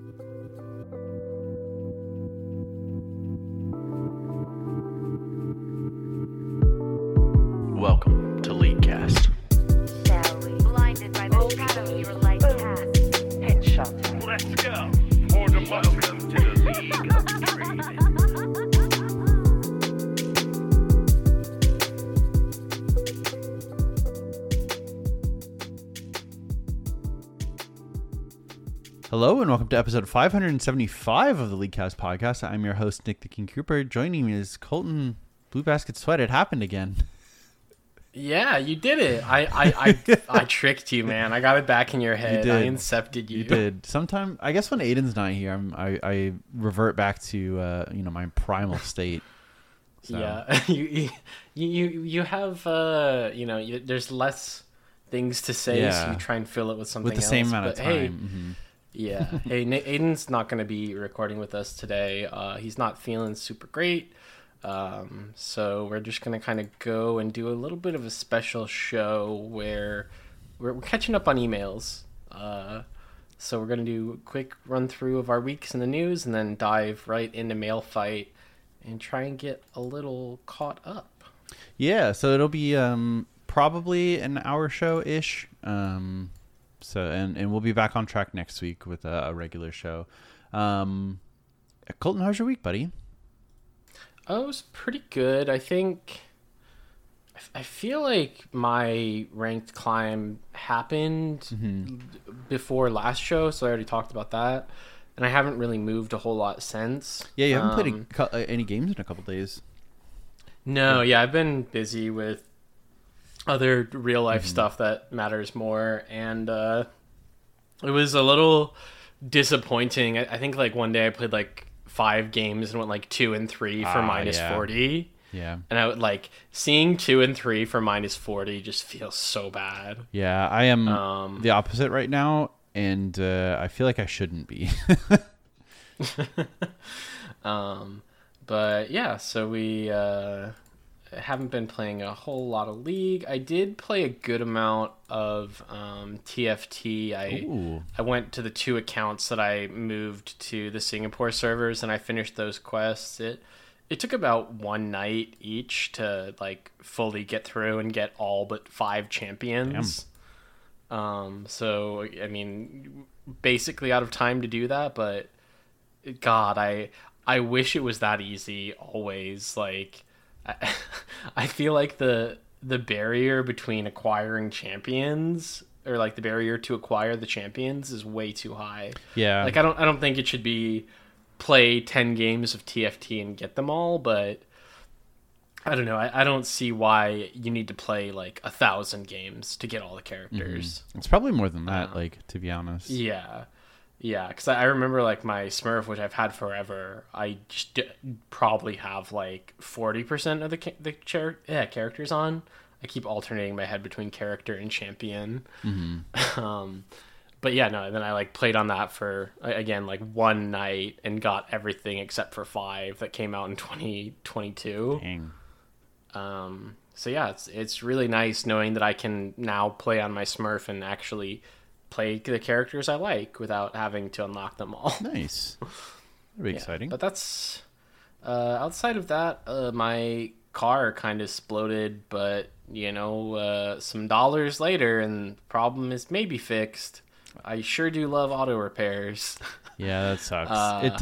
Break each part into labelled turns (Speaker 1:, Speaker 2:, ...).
Speaker 1: Welcome to Leaguecast.
Speaker 2: Blinded by the shadow your light casts. Headshot.
Speaker 3: Let's go. Welcome to the League of Dreaming.
Speaker 4: Hello and welcome to episode 575 of the Leaguecast podcast. I'm your host, Nick the King Cooper. Joining me is Colton Blue Basket Sweat. It happened again.
Speaker 5: Yeah, you did it. I tricked you, man. I got it back in your head.
Speaker 4: You did.
Speaker 5: I incepted you.
Speaker 4: You did. Sometime, I guess when Aiden's not here, I revert back to my primal state. So.
Speaker 5: Yeah, you have there's less things to say, so you try and fill it with something
Speaker 4: with the
Speaker 5: else.
Speaker 4: same amount of
Speaker 5: But,
Speaker 4: time.
Speaker 5: hey,
Speaker 4: Mm-hmm.
Speaker 5: yeah. Hey, Aiden's not going to be recording with us today. He's not feeling super great. So we're just going to kind of go and do a little bit of a special show where we're catching up on emails. So we're going to do a quick run through of our weeks in the news and then dive right into Mail Fight and try and get a little caught up.
Speaker 4: Yeah, so it'll be probably an hour show-ish. So and we'll be back on track next week with a regular show. Colton, how's your week, buddy?
Speaker 5: Oh, it was pretty good. I feel like my ranked climb happened before last show, so I already talked about that. And I haven't really moved a whole lot since.
Speaker 4: Yeah, you haven't played any games in a couple days.
Speaker 5: No, yeah, I've been busy with other real life stuff that matters more, and it was a little disappointing. I think like one day I played like 5 games and went like 2 and 3 for minus 40.
Speaker 4: Yeah.
Speaker 5: And I would like seeing 2 and 3 for minus 40 just feels so bad.
Speaker 4: Yeah, I am the opposite right now, and I feel like I shouldn't be.
Speaker 5: But yeah, so we haven't been playing a whole lot of League. I did play a good amount of TFT. I went to the 2 accounts that I moved to the Singapore servers, and I finished those quests. It took about 1 night each to like fully get through and get all but 5 champions. So I mean, basically out of time to do that, but God, I wish it was that easy always. Like I feel like the barrier between acquiring champions, or like the barrier to acquire the champions, is way too high.
Speaker 4: Yeah.
Speaker 5: Like I don't think it should be play 10 games of TFT and get them all, but I don't know. I don't see why you need to play like 1,000 games to get all the characters.
Speaker 4: It's probably more than that, to be honest.
Speaker 5: Yeah. Yeah, because I remember like my Smurf, which I've had forever, I just probably have like 40% of the characters on. I keep alternating my head between character and champion. But yeah, no, then I like played on that for, again, like 1 night and got everything except for 5 that came out in 2022.
Speaker 4: Dang.
Speaker 5: So yeah, it's really nice knowing that I can now play on my Smurf and actually play the characters I like without having to unlock them all.
Speaker 4: Nice. Very exciting.
Speaker 5: But that's outside of that, my car kind of exploded, but some dollars later and the problem is maybe fixed. I sure do love auto repairs.
Speaker 4: Yeah, that sucks.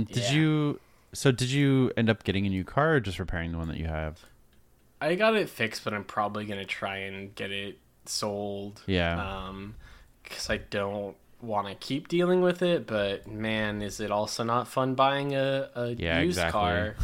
Speaker 4: Did you end up getting a new car or just repairing the one that you have?
Speaker 5: I got it fixed, but I'm probably going to try and get it sold.
Speaker 4: Yeah.
Speaker 5: Because I don't want to keep dealing with it, but man, is it also not fun buying a used car.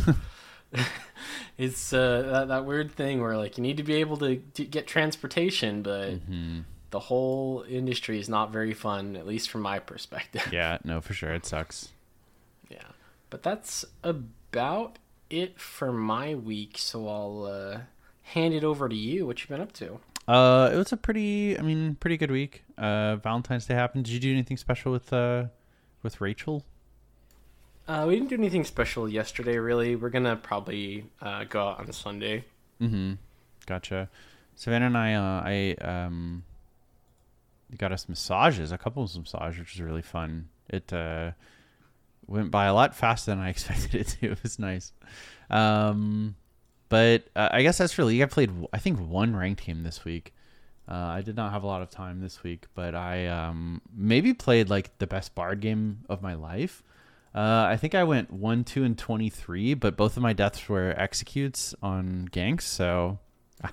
Speaker 5: It's that weird thing where like you need to be able to get transportation, but the whole industry is not very fun, at least from my perspective.
Speaker 4: Yeah, no, for sure. It sucks.
Speaker 5: Yeah. But that's about it for my week, so I'll hand it over to you. What you been up to?
Speaker 4: It was a pretty good week. Valentine's Day happened. Did you do anything special with Rachel?
Speaker 5: We didn't do anything special yesterday, really. We're gonna probably go out on Sunday.
Speaker 4: Gotcha. Savannah and I got us massages, a couple of massages, which was really fun. It went by a lot faster than I expected it to. It was nice. But I guess that's for League. I played, I think, one ranked game this week. I did not have a lot of time this week, but I maybe played like the best Bard game of my life. I think I went 1, 2, and 23, but both of my deaths were executes on ganks, so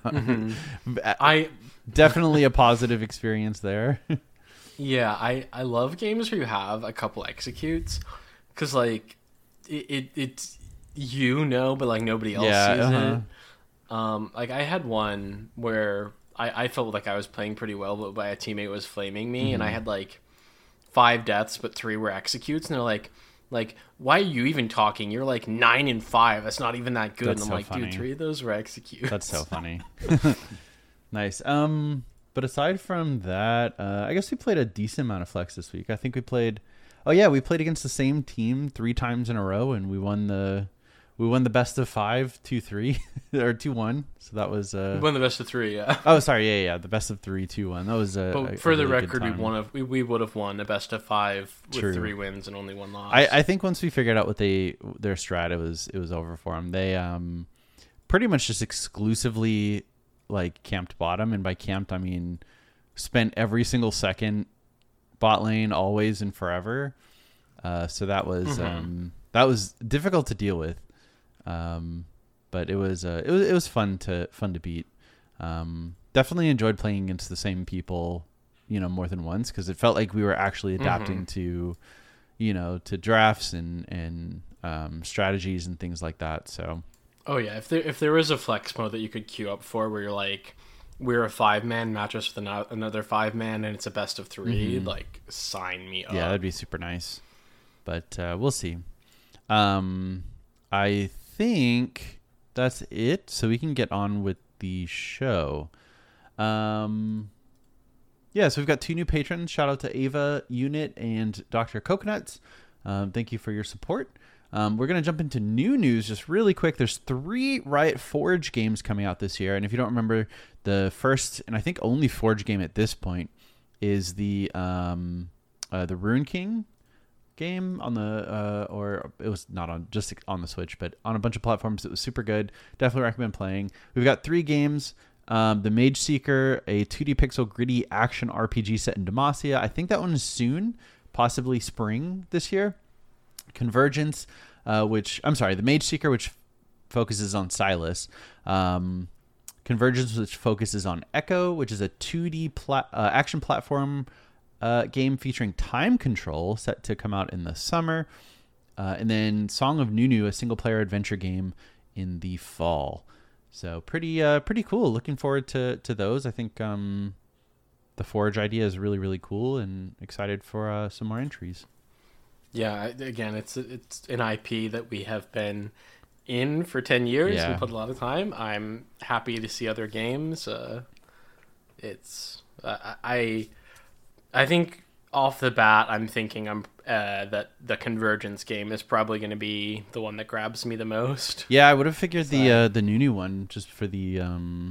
Speaker 5: I
Speaker 4: definitely a positive experience there.
Speaker 5: Yeah, I love games where you have a couple executes, because like it's but like nobody else sees it. Like I had one where I felt like I was playing pretty well, but my teammate was flaming me, and I had like 5 deaths, but 3 were executes, and they're like, why are you even talking? You're like 9 and 5. That's not even that good.
Speaker 4: That's
Speaker 5: and I'm
Speaker 4: so
Speaker 5: like,
Speaker 4: funny.
Speaker 5: dude, 3 of those were executes.
Speaker 4: That's so funny. Nice. But aside from that, I guess we played a decent amount of Flex this week. I think we played against the same team 3 times in a row, and we won the best of 5, 2-3 or 2-1. So that was
Speaker 5: We won the best of 3, yeah.
Speaker 4: Oh, sorry, yeah, the best of 3, 2-1. That was
Speaker 5: But for the
Speaker 4: really
Speaker 5: record, we would have won a best of 5 with
Speaker 4: True.
Speaker 5: 3 wins and only 1 loss.
Speaker 4: I think once we figured out what their strat, it was over for them. They pretty much just exclusively like camped bottom, and by camped I mean spent every single second bot lane always and forever. So that was difficult to deal with. But it was fun to beat. Definitely enjoyed playing against the same people, more than once, because it felt like we were actually adapting to drafts and strategies and things like that. So,
Speaker 5: oh yeah, if there was a flex mode that you could queue up for, where you're like, we're a 5-man match us with another 5-man, and it's a best of 3, like sign me up.
Speaker 4: Yeah, that'd be super nice. But we'll see. I think that's it, so we can get on with the show. So we've got 2 new patrons. Shout out to Ava Unit and Dr. Coconuts. Thank you for your support. We're going to jump into new news just really quick. There's 3 Riot Forge games coming out this year, and if you don't remember, the first and I think only Forge game at this point is the Rune King game on the or it was not on just on the Switch, but on a bunch of platforms. It was super good. Definitely recommend playing. We've got 3 games. The Mage Seeker, a 2D pixel gritty action RPG set in Demacia. I think that one is soon, possibly spring this year. Convergence, the Mage Seeker, which focuses on Silas. Convergence, which focuses on Echo, which is a 2D action platform game featuring time control, set to come out in the summer. And then Song of Nunu, a single-player adventure game in the fall. So pretty cool. Looking forward to those. I think the Forge idea is really, really cool, and excited for some more entries.
Speaker 5: Yeah, again, it's an IP that we have been in for 10 years.
Speaker 4: Yeah.
Speaker 5: We put a lot of time. I'm happy to see other games. I think off the bat, I'm thinking that the Convergence game is probably going to be the one that grabs me the most.
Speaker 4: Yeah, I would have figured the Nunu one, just for the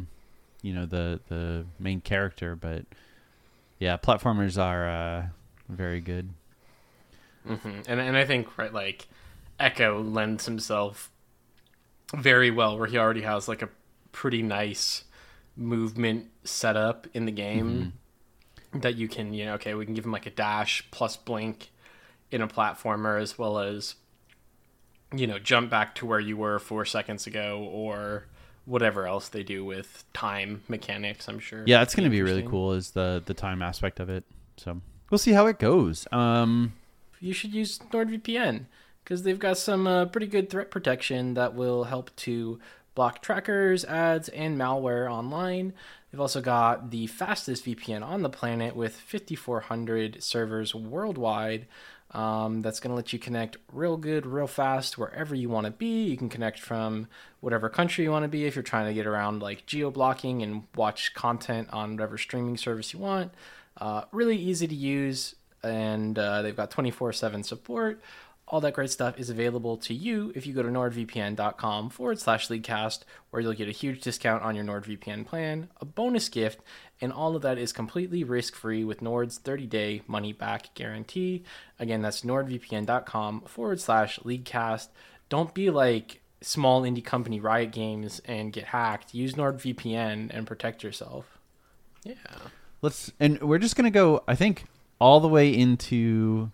Speaker 4: the main character, but yeah, platformers are very good.
Speaker 5: Mm-hmm. And I think like Echo lends himself very well, where he already has like a pretty nice movement setup in the game. That you can, we can give him like a dash plus blink in a platformer, as well as, jump back to where you were 4 seconds ago, or whatever else they do with time mechanics, I'm sure.
Speaker 4: Yeah, it's going to be really cool, is the time aspect of it. So we'll see how it goes.
Speaker 5: You should use NordVPN, because they've got some pretty good threat protection that will help to block trackers, ads, and malware online. They've also got the fastest VPN on the planet with 5,400 servers worldwide. That's going to let you connect real good, real fast, wherever you want to be. You can connect from whatever country you want to be if you're trying to get around like geo-blocking and watch content on whatever streaming service you want. Really easy to use, and they've got 24/7 support. All that great stuff is available to you if you go to nordvpn.com/leaguecast, where you'll get a huge discount on your NordVPN plan, a bonus gift, and all of that is completely risk-free with Nord's 30-day money-back guarantee. Again, that's nordvpn.com/leaguecast. Don't be like small indie company Riot Games and get hacked. Use NordVPN and protect yourself. Yeah.
Speaker 4: And we're just gonna go, I think, all the way into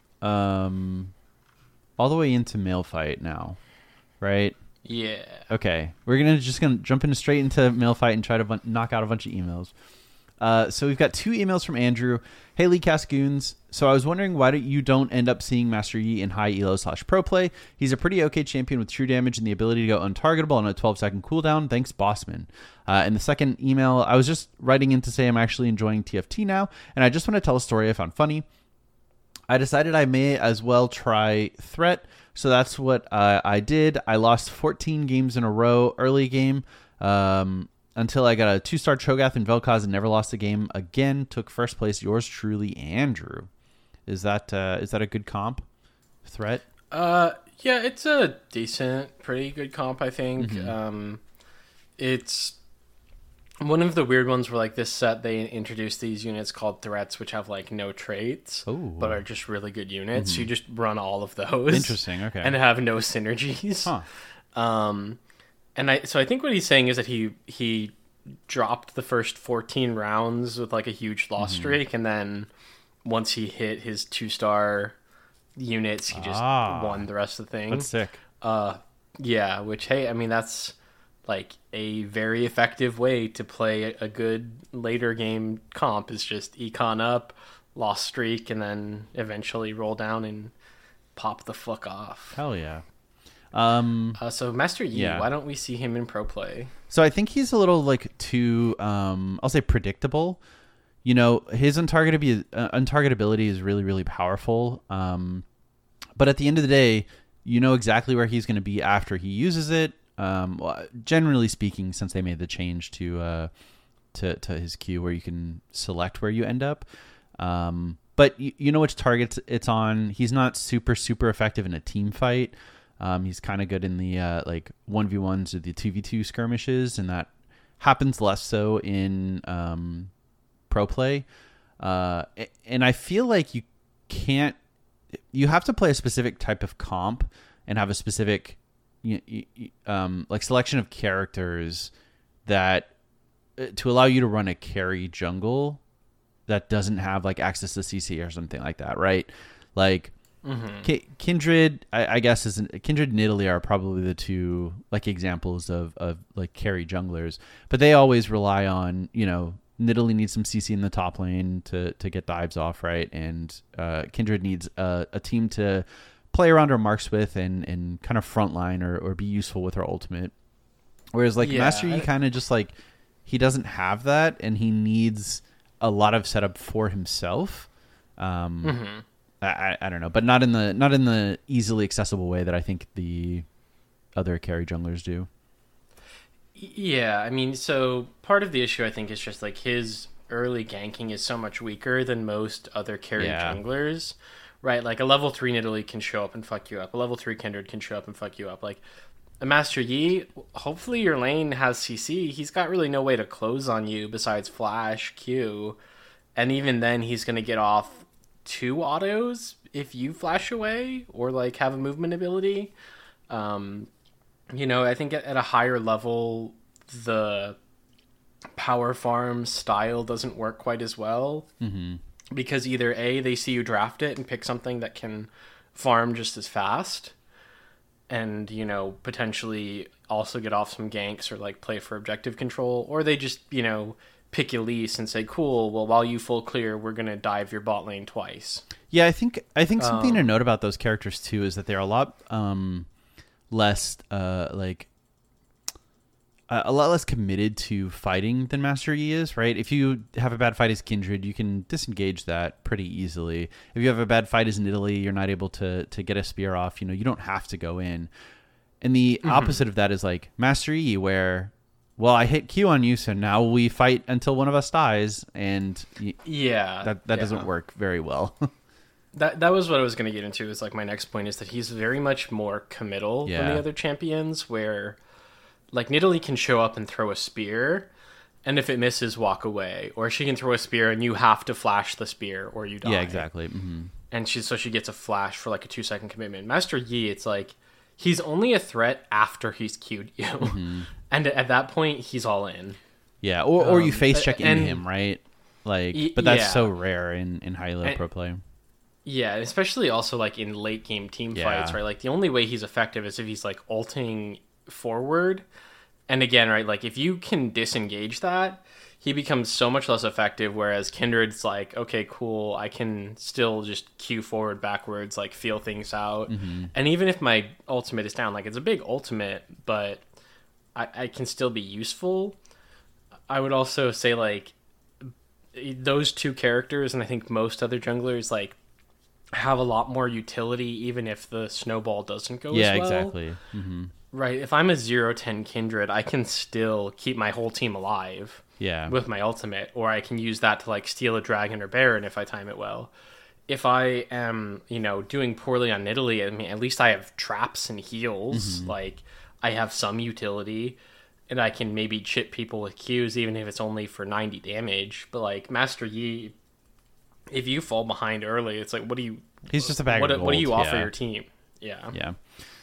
Speaker 4: Mail Fight now, right?
Speaker 5: Yeah.
Speaker 4: Okay, we're just gonna jump straight into Mail Fight and try to knock out a bunch of emails. So we've got 2 emails from Andrew. Hey, Leaguecast Goons. So I was wondering why you don't end up seeing Master Yi in high elo/pro play. He's a pretty okay champion with true damage and the ability to go untargetable on a 12-second cooldown. Thanks, Bossman. In the second email, I was just writing in to say I'm actually enjoying TFT now, and I just want to tell a story I found funny. I decided I may as well try Threat, so that's what I did. I lost 14 games in a row early game until I got a 2-star Cho'Gath and Vel'Koz and never lost a game again. Took first place. Yours truly, Andrew. Is that a good comp? Threat?
Speaker 5: Yeah, it's a decent, pretty good comp, I think.
Speaker 4: Mm-hmm.
Speaker 5: It's one of the weird ones where, like, this set, they introduced these units called threats, which have, like, no traits, but are just really good units. Mm-hmm. So you just run all of those.
Speaker 4: Interesting, okay.
Speaker 5: And have no synergies.
Speaker 4: Huh.
Speaker 5: I think what he's saying is that he dropped the first 14 rounds with, like, a huge loss streak, and then once he hit his 2-star units, he just won the rest of the thing.
Speaker 4: That's sick.
Speaker 5: Yeah, which, hey, I mean, that's like a very effective way to play a good later game comp, is just econ up, loss streak, and then eventually roll down and pop the fuck off.
Speaker 4: Hell yeah.
Speaker 5: So Master Yi, why don't we see him in pro play?
Speaker 4: So I think he's a little like too, I'll say predictable. You know, his untargetability is really, really powerful. But at the end of the day, you know exactly where he's going to be after he uses it. Well, generally speaking, since they made the change to his queue where you can select where you end up. But you know which targets it's on. He's not super, super effective in a team fight. He's kind of good in the like 1v1s or the 2v2 skirmishes, and that happens less so in pro play. And I feel like you have to play a specific type of comp and have a specific like selection of characters that to allow you to run a carry jungle that doesn't have like access to CC or something like that, right? Like Kindred, I guess Kindred and Nidalee are probably the two like examples of like carry junglers, but they always rely on, you know, Nidalee needs some CC in the top lane to get dives off, right? And Kindred needs a team to play around her marks with and kind of frontline or be useful with her ultimate. Whereas like Master Yi kind of just like, he doesn't have that and he needs a lot of setup for himself. I don't know, but not in the easily accessible way that I think the other carry junglers do.
Speaker 5: Yeah, I mean, so part of the issue I think is just like his early ganking is so much weaker than most other carry junglers, right? Like a level 3 Nidalee can show up and fuck you up. A level 3 Kindred can show up and fuck you up. Like a Master Yi, hopefully your lane has CC. He's got really no way to close on you besides flash, Q, and even then he's going to get off 2 autos if you flash away or like have a movement ability. You know, I think at a higher level, the power farm style doesn't work quite as well. Because either A, they see you draft it and pick something that can farm just as fast and, you know, potentially also get off some ganks or like play for objective control, or they just, you know, pick Elise and say, cool, well, while you full clear, we're going to dive your bot lane twice.
Speaker 4: Yeah, I think something to note about those characters too is that they're a lot less a lot less committed to fighting than Master Yi is, right? If you have a bad fight as Kindred, you can disengage that pretty easily. If you have a bad fight as Nidalee, you're not able to get a spear off. You know, you don't have to go in. And the opposite of that is like Master Yi, where, well, I hit Q on you, so now we fight until one of us dies, and that doesn't work very well.
Speaker 5: That was what I was going to get into. Is like my next point is that he's very much more committal than
Speaker 4: Yeah.
Speaker 5: the other champions. Where, like Nidalee can show up and throw a spear, and if it misses, walk away. Or she can throw a spear and you have to flash the spear or you die.
Speaker 4: Yeah, exactly. Mm-hmm.
Speaker 5: And she gets a flash for like a 2-second commitment. Master Yi, it's like he's only a threat after he's queued you,
Speaker 4: Mm-hmm.
Speaker 5: and at that point he's all in.
Speaker 4: Yeah, or you face check into
Speaker 5: and-
Speaker 4: him, right? Like, but that's
Speaker 5: yeah.
Speaker 4: so rare in high level pro play.
Speaker 5: Yeah, especially also like in late game team
Speaker 4: Yeah.
Speaker 5: fights, right? Like the only way he's effective is if he's like ulting forward. And again, right, like if you can disengage that, he becomes so much less effective. Whereas Kindred's like, okay, cool, I can still just Q forward, backwards, like feel things out.
Speaker 4: Mm-hmm.
Speaker 5: And even if my ultimate is down, like it's a big ultimate, but I can still be useful. I would also say like those two characters, and I think most other junglers, like have a lot more utility even if the snowball doesn't go
Speaker 4: Yeah,
Speaker 5: as well.
Speaker 4: exactly. Mm-hmm.
Speaker 5: Right, if I'm a 0-10 Kindred, I can still keep my whole team alive
Speaker 4: Yeah.
Speaker 5: with my ultimate, or I can use that to like steal a dragon or baron if I time it well. If I am, doing poorly on Nidalee, I mean, at least I have traps and heals.
Speaker 4: Mm-hmm.
Speaker 5: Like, I have some utility, and I can maybe chip people with Qs, even if it's only for 90 damage. But like Master Yi, if you fall behind early, it's like, what do you?
Speaker 4: He's just a bag of
Speaker 5: What do
Speaker 4: gold,
Speaker 5: you offer
Speaker 4: yeah.
Speaker 5: your team? Yeah.
Speaker 4: Yeah.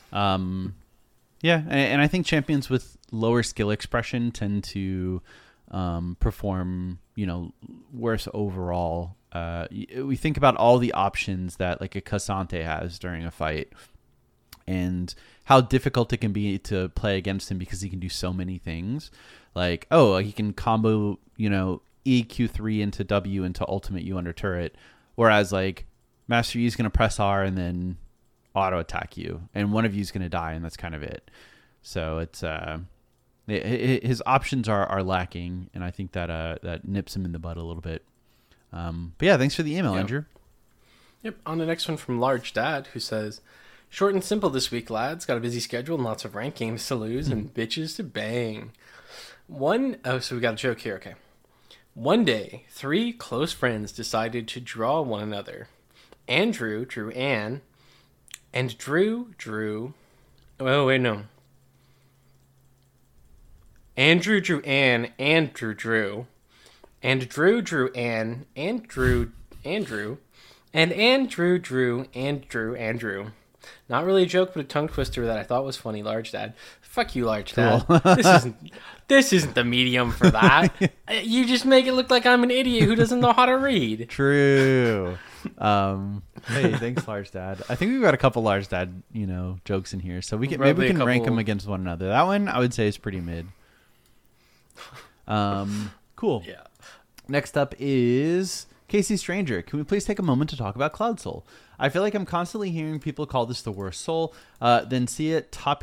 Speaker 4: Yeah, and I think champions with lower skill expression tend to perform, worse overall. We think about all the options that like a Cassante has during a fight and how difficult it can be to play against him because he can do so many things. Like, he can combo, EQ3 into W into ultimate U under turret. Whereas like Master Yi is going to press R and then auto attack you, and one of you is going to die, and that's kind of it. So it's his options are lacking, and I think that nips him in the butt a little bit. But yeah, thanks for the email,
Speaker 5: Yeah.
Speaker 4: Andrew.
Speaker 5: Yep. On the next one from Large Dad, who says, "Short and simple this week, lads. Got a busy schedule and lots of ranked games to lose and bitches to bang. So we got a joke here. Okay. One day, 3 close friends decided to draw one another. Andrew drew Anne, and Drew drew. Oh wait, no. Andrew drew Anne, and Drew drew, and Drew drew Anne, and Drew Andrew, and Andrew drew Andrew. Not really a joke, but a tongue twister that I thought was funny. Large Dad, fuck you, Large Dad. This isn't the medium for that. You just make it look like I'm an idiot who doesn't know how to read.
Speaker 4: True. Hey, thanks, Large Dad. I think we've got a couple Large Dad, jokes in here, so maybe we
Speaker 5: Probably a
Speaker 4: can rank
Speaker 5: couple.
Speaker 4: them against one another. That one I would say is pretty mid. Cool.
Speaker 5: Yeah.
Speaker 4: Next up is Casey Stranger. Can we please take a moment to talk about Cloud Soul? I feel like I'm constantly hearing people call this the worst soul, then seeing it top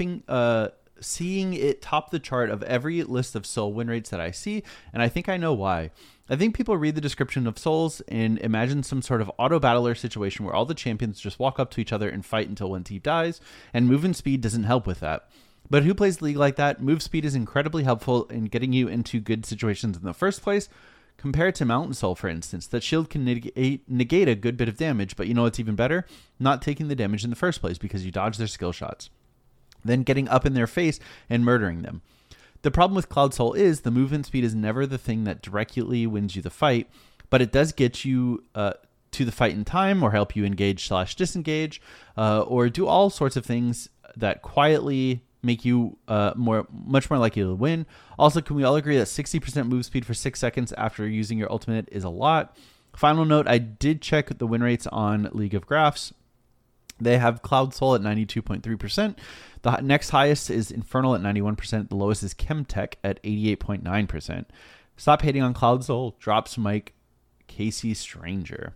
Speaker 4: the chart of every list of soul win rates that I see, and I think I know why. I think people read the description of souls and imagine some sort of auto battler situation where all the champions just walk up to each other and fight until one team dies, and movement speed doesn't help with that. But who plays the league like that? Move speed is incredibly helpful in getting you into good situations in the first place. Compare it to Mountain Soul, for instance. That shield can negate a good bit of damage, but you know what's even better? Not taking the damage in the first place because you dodge their skill shots. Then getting up in their face and murdering them. The problem with Cloud Soul is the movement speed is never the thing that directly wins you the fight, but it does get you to the fight in time or help you engage/disengage or do all sorts of things that quietly make you much more likely to win. Also, can we all agree that 60% move speed for 6 seconds after using your ultimate is a lot? Final note, I did check the win rates on League of Graphs. They have Cloud Soul at 92.3%. The next highest is Infernal at 91%. The lowest is Chemtech at 88.9%. Stop hating on Cloud Soul. Drops Mike Casey Stranger.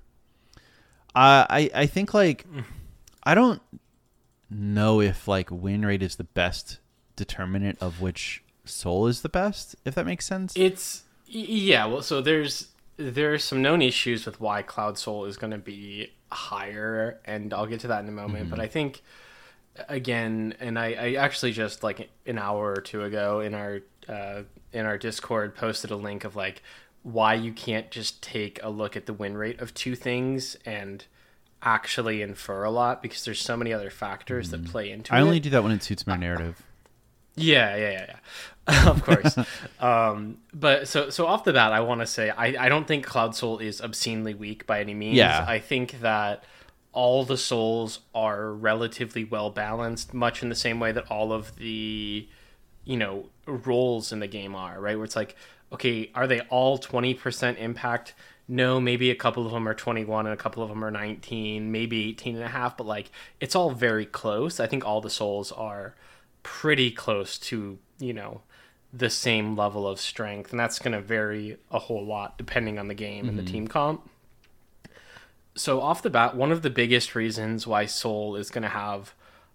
Speaker 4: I think I don't know if win rate is the best determinant of which soul is the best, if that makes sense.
Speaker 5: Well, so there's some known issues with why Cloud Soul is going to be higher, and I'll get to that in a moment. But I think again, and I actually just an hour or two ago in our Discord posted a link of why you can't just take a look at the win rate of two things and actually infer a lot because there's so many other factors that play into it.
Speaker 4: I only do that when it suits my narrative.
Speaker 5: Yeah. Of course. But so off the bat, I want to say I don't think Cloud Soul is obscenely weak by any means.
Speaker 4: Yeah.
Speaker 5: I think that all the souls are relatively well balanced, much in the same way that all of the, roles in the game are, right? Where it's like, okay, are they all 20% impact? No, maybe a couple of them are 21 and a couple of them are 19, maybe 18 and a half, but like it's all very close. I think all the souls are pretty close to, the same level of strength, and that's going to vary a whole lot depending on the game and the team comp. So off the bat, one of the biggest reasons why Soul is going to have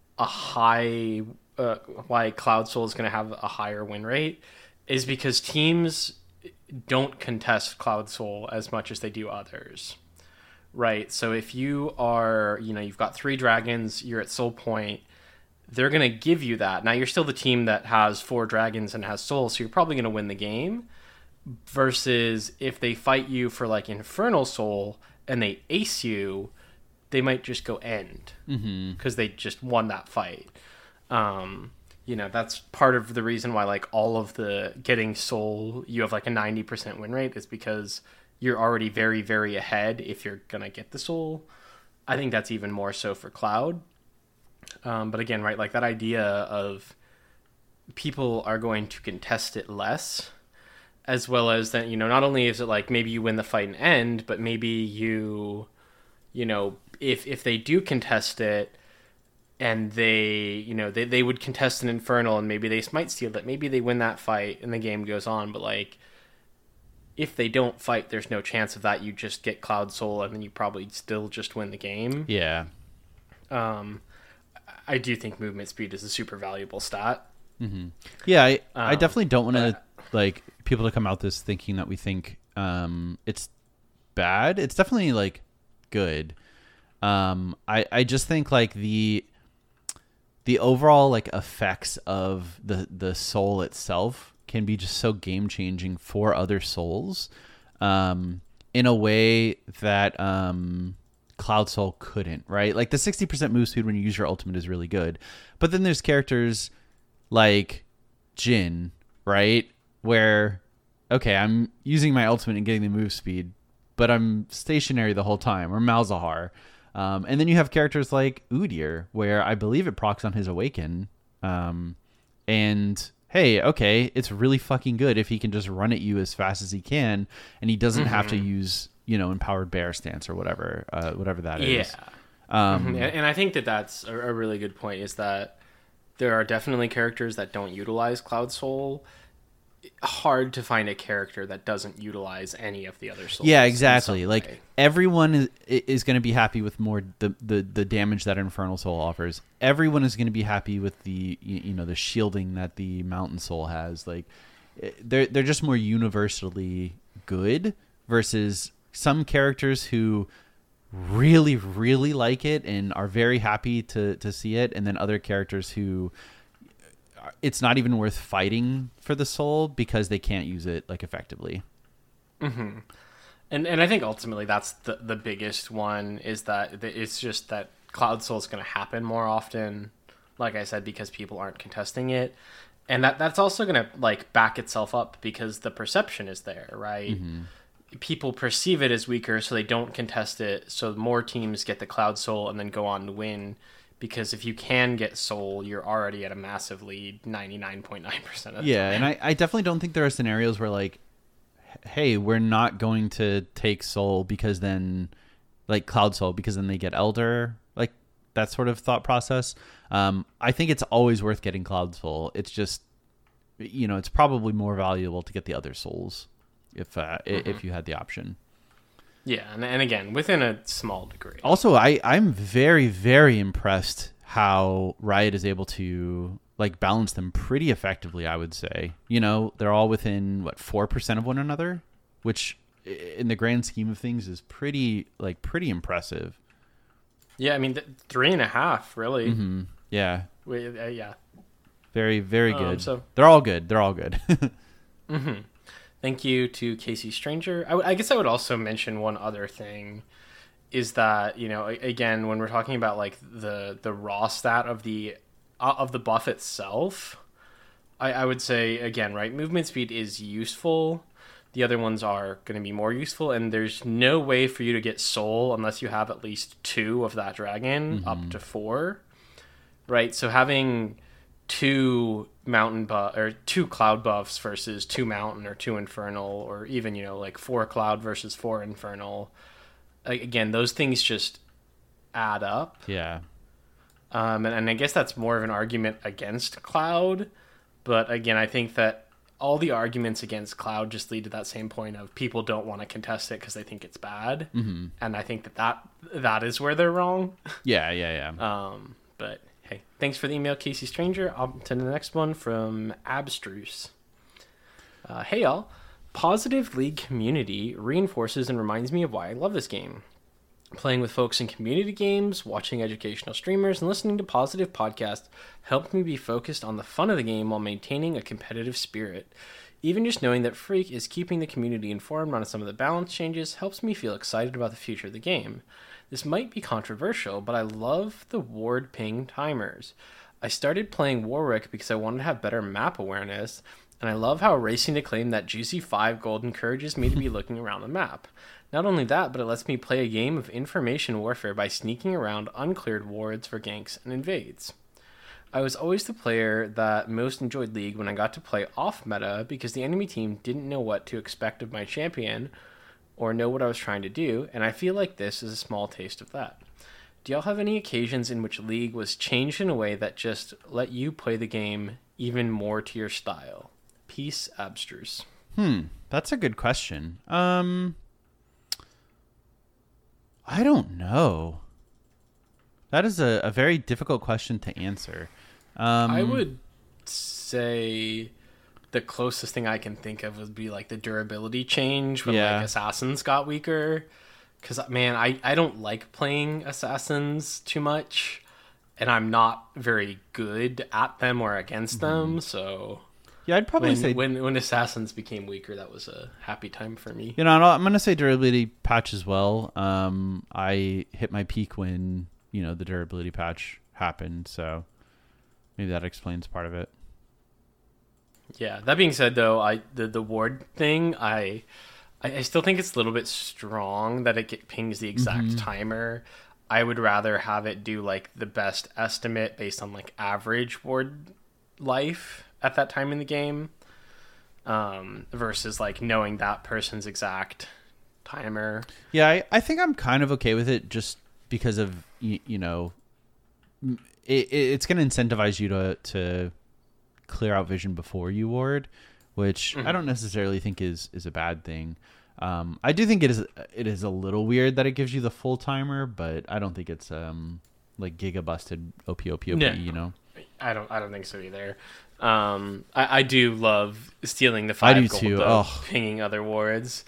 Speaker 5: why Cloud Soul is going to have a higher win rate is because teams don't contest Cloud Soul as much as they do others, right? So if you are, you've got 3 dragons, you're at Soul Point, they're going to give you that. Now, you're still the team that has 4 dragons and has Soul, so you're probably going to win the game. Versus if they fight you for, like, Infernal Soul and they ace you, they might just go end. Because they just won that fight. That's part of the reason why, like, all of the getting Soul, you have, like, a 90% win rate is because you're already very, very ahead if you're going to get the Soul. I think that's even more so for Cloud. But again, right, like that idea of people are going to contest it less, as well as that, not only is it like maybe you win the fight and end, but maybe if they do contest it and they would contest an Infernal and maybe they might steal it, maybe they win that fight and the game goes on, but like if they don't fight, there's no chance of that. You just get Cloud Soul and then you probably still just win the game.
Speaker 4: Yeah.
Speaker 5: I do think movement speed is a super valuable stat.
Speaker 4: Yeah, I definitely don't want to like people to come out this thinking that we think it's bad. It's definitely like good. I just think like the overall like effects of the soul itself can be just so game changing for other souls in a way that Cloud Soul couldn't, right? Like the 60% move speed when you use your ultimate is really good. But then there's characters like Jhin, right? Where, okay, I'm using my ultimate and getting the move speed, but I'm stationary the whole time, or Malzahar. And then you have characters like Udyr, where I believe it procs on his Awaken. And hey, okay, it's really fucking good if he can just run at you as fast as he can, and he doesn't have to use, empowered bear stance or whatever that is.
Speaker 5: Yeah. And I think that's a really good point, is that there are definitely characters that don't utilize Cloud Soul. Hard to find a character that doesn't utilize any of the other souls.
Speaker 4: Yeah, exactly. Like everyone is going to be happy with more the damage that Infernal Soul offers. Everyone is going to be happy with the the shielding that the Mountain Soul has. Like they're just more universally good versus some characters who really, really like it and are very happy to see it, and then other characters who it's not even worth fighting for the soul because they can't use it like effectively.
Speaker 5: And I think ultimately that's the biggest one, is that it's just that Cloud Soul is going to happen more often, like I said, because people aren't contesting it. And that's also going to like back itself up because the perception is there, right? People perceive it as weaker, so they don't contest it. So more teams get the Cloud Soul and then go on to win. Because if you can get Soul, you're already at a massive lead, 99.9% of the time.
Speaker 4: Yeah, and I definitely don't think there are scenarios where, like, hey, we're not going to take Soul because then, like, Cloud Soul, because then they get Elder, like, that sort of thought process. I think it's always worth getting Cloud Soul. It's just, it's probably more valuable to get the other Souls if you had the option.
Speaker 5: Yeah, and again, within a small degree.
Speaker 4: Also, I'm very, very impressed how Riot is able to like balance them pretty effectively, I would say. They're all within 4% of one another, which in the grand scheme of things is pretty impressive.
Speaker 5: Yeah, I mean 3.5 really.
Speaker 4: Yeah.
Speaker 5: Yeah.
Speaker 4: Very, very good.
Speaker 5: So
Speaker 4: they're all good. They're all good.
Speaker 5: Thank you to Casey Stranger. I guess I would also mention one other thing is that, again, when we're talking about like the raw stat of the buff itself, I would say, again, right, movement speed is useful. The other ones are going to be more useful, and there's no way for you to get soul unless you have at least 2 of that dragon, up to 4, right? So having 2 2 cloud buffs versus 2 mountain or 2 infernal, or even, like 4 cloud versus 4 infernal, again, those things just add up.
Speaker 4: Yeah.
Speaker 5: And I guess that's more of an argument against cloud, but again, I think that all the arguments against cloud just lead to that same point of people don't want to contest it because they think it's bad. Mm-hmm. And I think that is where they're wrong.
Speaker 4: Yeah.
Speaker 5: But hey, thanks for the email, Casey Stranger. On to the next one from Abstruse. Hey y'all, positive League community reinforces and reminds me of why I love this game. Playing with folks in community games, watching educational streamers, and listening to positive podcasts helped me be focused on the fun of the game while maintaining a competitive spirit. Even just knowing that Freak is keeping the community informed on some of the balance changes helps me feel excited about the future of the game. This might be controversial, but I love the ward ping timers. I started playing Warwick because I wanted to have better map awareness, and I love how racing to claim that juicy 5 gold encourages me to be looking around the map. Not only that, but it lets me play a game of information warfare by sneaking around uncleared wards for ganks and invades. I was always the player that most enjoyed League when I got to play off meta because the enemy team didn't know what to expect of my champion or know what I was trying to do, and I feel like this is a small taste of that. Do y'all have any occasions in which League was changed in a way that just let you play the game even more to your style? Peace, Abstruse.
Speaker 4: That's a good question. I don't know. That is a very difficult question to answer.
Speaker 5: I would say the closest thing I can think of would be like the durability change when like assassins got weaker. Because, man, I don't like playing assassins too much, and I'm not very good at them or against them, so...
Speaker 4: Yeah, I'd probably say...
Speaker 5: When assassins became weaker, that was a happy time for me.
Speaker 4: I'm going to say durability patch as well. I hit my peak when, the durability patch happened, so maybe that explains part of it.
Speaker 5: Yeah, that being said, though, the ward thing, I still think it's a little bit strong that it pings the exact timer. I would rather have it do, like, the best estimate based on, like, average ward life at that time in the game, versus like knowing that person's exact timer.
Speaker 4: Yeah, I think I'm kind of okay with it just because of it's going to incentivize you to clear out vision before you ward, which I don't necessarily think is a bad thing. I do think it is a little weird that it gives you the full timer, but I don't think it's like giga busted OP.
Speaker 5: No. I don't think so either. I do love stealing the 5 gold though, pinging other wards.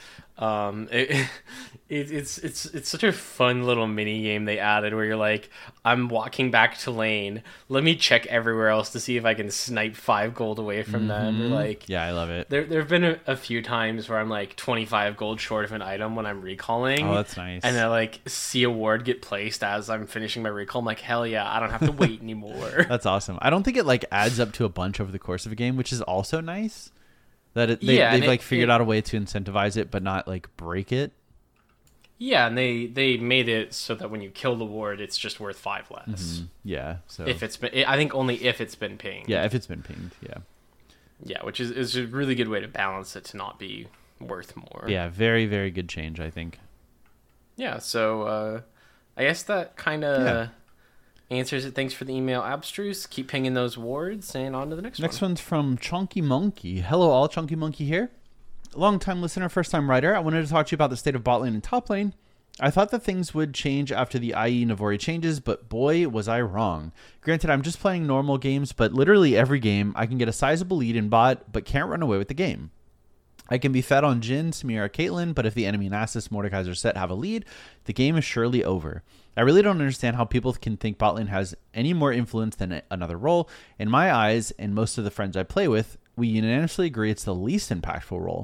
Speaker 5: It's such a fun little mini game they added where you're like, I'm walking back to lane, let me check everywhere else to see if I can snipe 5 gold away from them. Or like,
Speaker 4: yeah, I love it.
Speaker 5: There have been a few times where I'm like 25 gold short of an item when I'm recalling.
Speaker 4: Oh, that's nice.
Speaker 5: And I like see a ward get placed as I'm finishing my recall. I'm like, hell yeah, I don't have to wait anymore.
Speaker 4: That's awesome. I don't think it like adds up to a bunch over the course of a game, which is also nice. That they've figured out a way to incentivize it, but not like break it.
Speaker 5: Yeah, and they made it so that when you kill the ward, it's just worth 5 less.
Speaker 4: Yeah, so
Speaker 5: if it's been, I think only if it's been pinged.
Speaker 4: Yeah, if it's been pinged. Yeah,
Speaker 5: which is a really good way to balance it to not be worth more.
Speaker 4: Yeah, very very good change, I think.
Speaker 5: Yeah, so I guess that kind of answers it. Thanks for the email, Abstruse. Keep pinging those wards, and on to the next one.
Speaker 4: Next one's from Chunky Monkey. Hello all, Chunky Monkey here. Long-time listener, first-time writer. I wanted to talk to you about the state of bot lane and top lane. I thought that things would change after the IE Navori changes, but boy, was I wrong. Granted, I'm just playing normal games, but literally every game, I can get a sizable lead in bot, but can't run away with the game. I can be fed on Jhin, Samira, Caitlyn, but if the enemy Nasus, Mordekaiser, Set have a lead, the game is surely over. I really don't understand how people can think bot lane has any more influence than another role. In my eyes, and most of the friends I play with, we unanimously agree it's the least impactful role.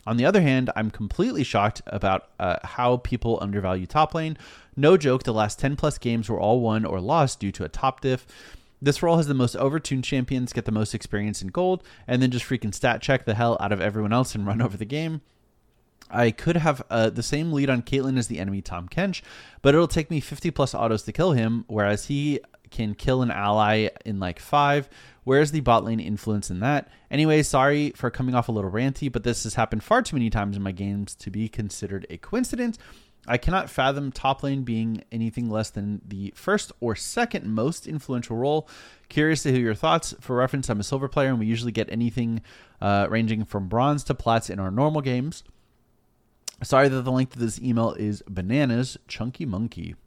Speaker 4: On the other hand, I'm completely shocked about how people undervalue top lane. No joke, the last 10 plus games were all won or lost due to a top diff. This role has the most overtuned champions, get the most experience in gold, and then just freaking stat check the hell out of everyone else and run over the game. I could have the same lead on Caitlyn as the enemy Tahm Kench, but it'll take me 50 plus autos to kill him, whereas he can kill an ally in like 5. Where's the bot lane influence in that? Anyway, sorry for coming off a little ranty, but this has happened far too many times in my games to be considered a coincidence. I cannot fathom top lane being anything less than the first or second most influential role. Curious to hear your thoughts. For reference, I'm a silver player, and we usually get anything ranging from bronze to plats in our normal games. Sorry that the length of this email is bananas. Chunky monkey.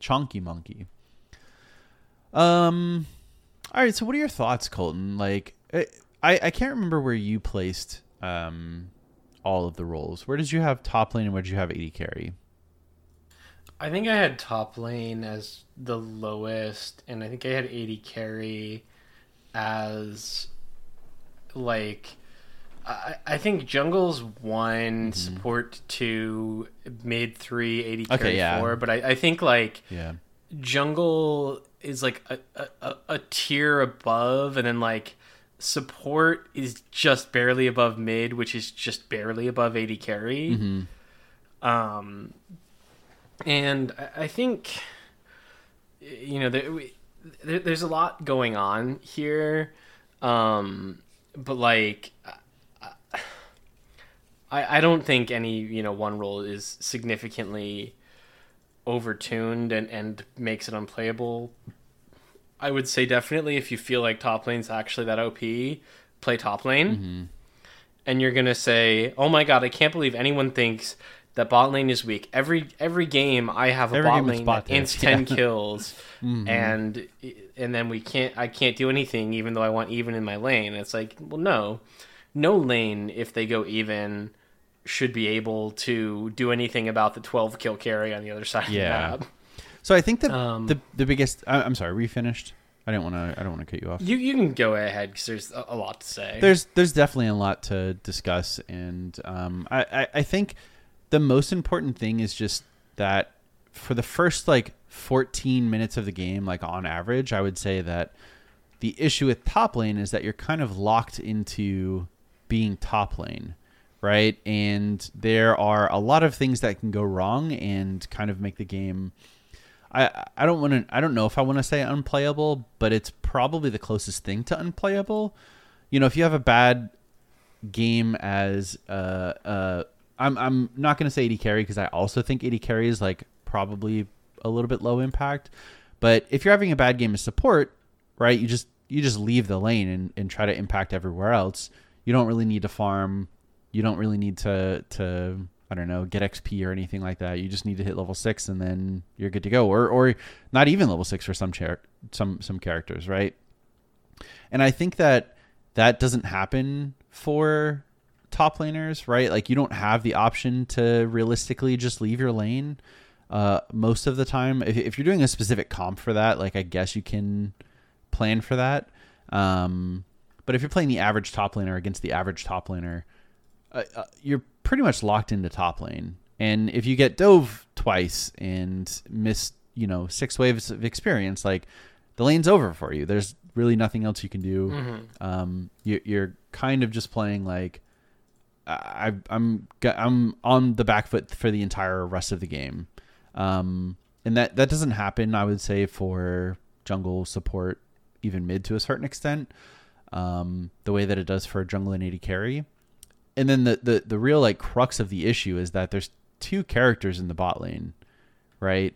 Speaker 4: All right, so what are your thoughts, Colton? Like, I can't remember where you placed all of the roles. Where did you have top lane and where did you have AD carry?
Speaker 5: I think I had top lane as the lowest, and I think I had AD carry as like I think jungle's 1, support 2, mid 3, AD carry 4. But I think like jungle is like a tier above, and then like support is just barely above mid, which is just barely above AD carry. And I think, you know, there's a lot going on here, but like, I don't think any, you know, one role is significantly overtuned and makes it unplayable. I would say definitely if you feel like top lane's actually that OP, play top lane. And you're going to say, oh my god, I can't believe anyone thinks that bot lane is weak. Every game I have a bot lane that ints 10 kills, and then I can't do anything even though I want even in my lane. It's like, well, no lane, if they go even, should be able to do anything about the 12 kill carry on the other side of the map.
Speaker 4: So I think that the biggest. I'm sorry, were you finished? I don't want to cut you off.
Speaker 5: You can go ahead because there's a lot to say.
Speaker 4: There's definitely a lot to discuss, and I think the most important thing is just that for the first like 14 minutes of the game, like on average, I would say that the issue with top lane is that you're kind of locked into being top lane, right? And there are a lot of things that can go wrong and kind of make the game. I don't know if I want to say unplayable, but it's probably the closest thing to unplayable. You know, if you have a bad game as I'm not going to say AD carry because I also think AD carry is like probably a little bit low impact. But if you're having a bad game as support, right, you just leave the lane and try to impact everywhere else. You don't really need to farm. You don't really need to I don't know, get XP or anything like that. You just need to hit level 6 and then you're good to go. Or not even level 6 for some characters, right? And I think that doesn't happen for top laners, right? Like you don't have the option to realistically just leave your lane most of the time. If you're doing a specific comp for that, like I guess you can plan for that. But if you're playing the average top laner against the average top laner, you're pretty much locked into top lane. And if you get dove twice and miss, 6 waves of experience, like the lane's over for you. There's really nothing else you can do. You're kind of just playing like I'm on the back foot for the entire rest of the game. And that doesn't happen, I would say, for jungle support, even mid to a certain extent, the way that it does for jungle and AD carry. And then the real like crux of the issue is that there's 2 characters in the bot lane, right?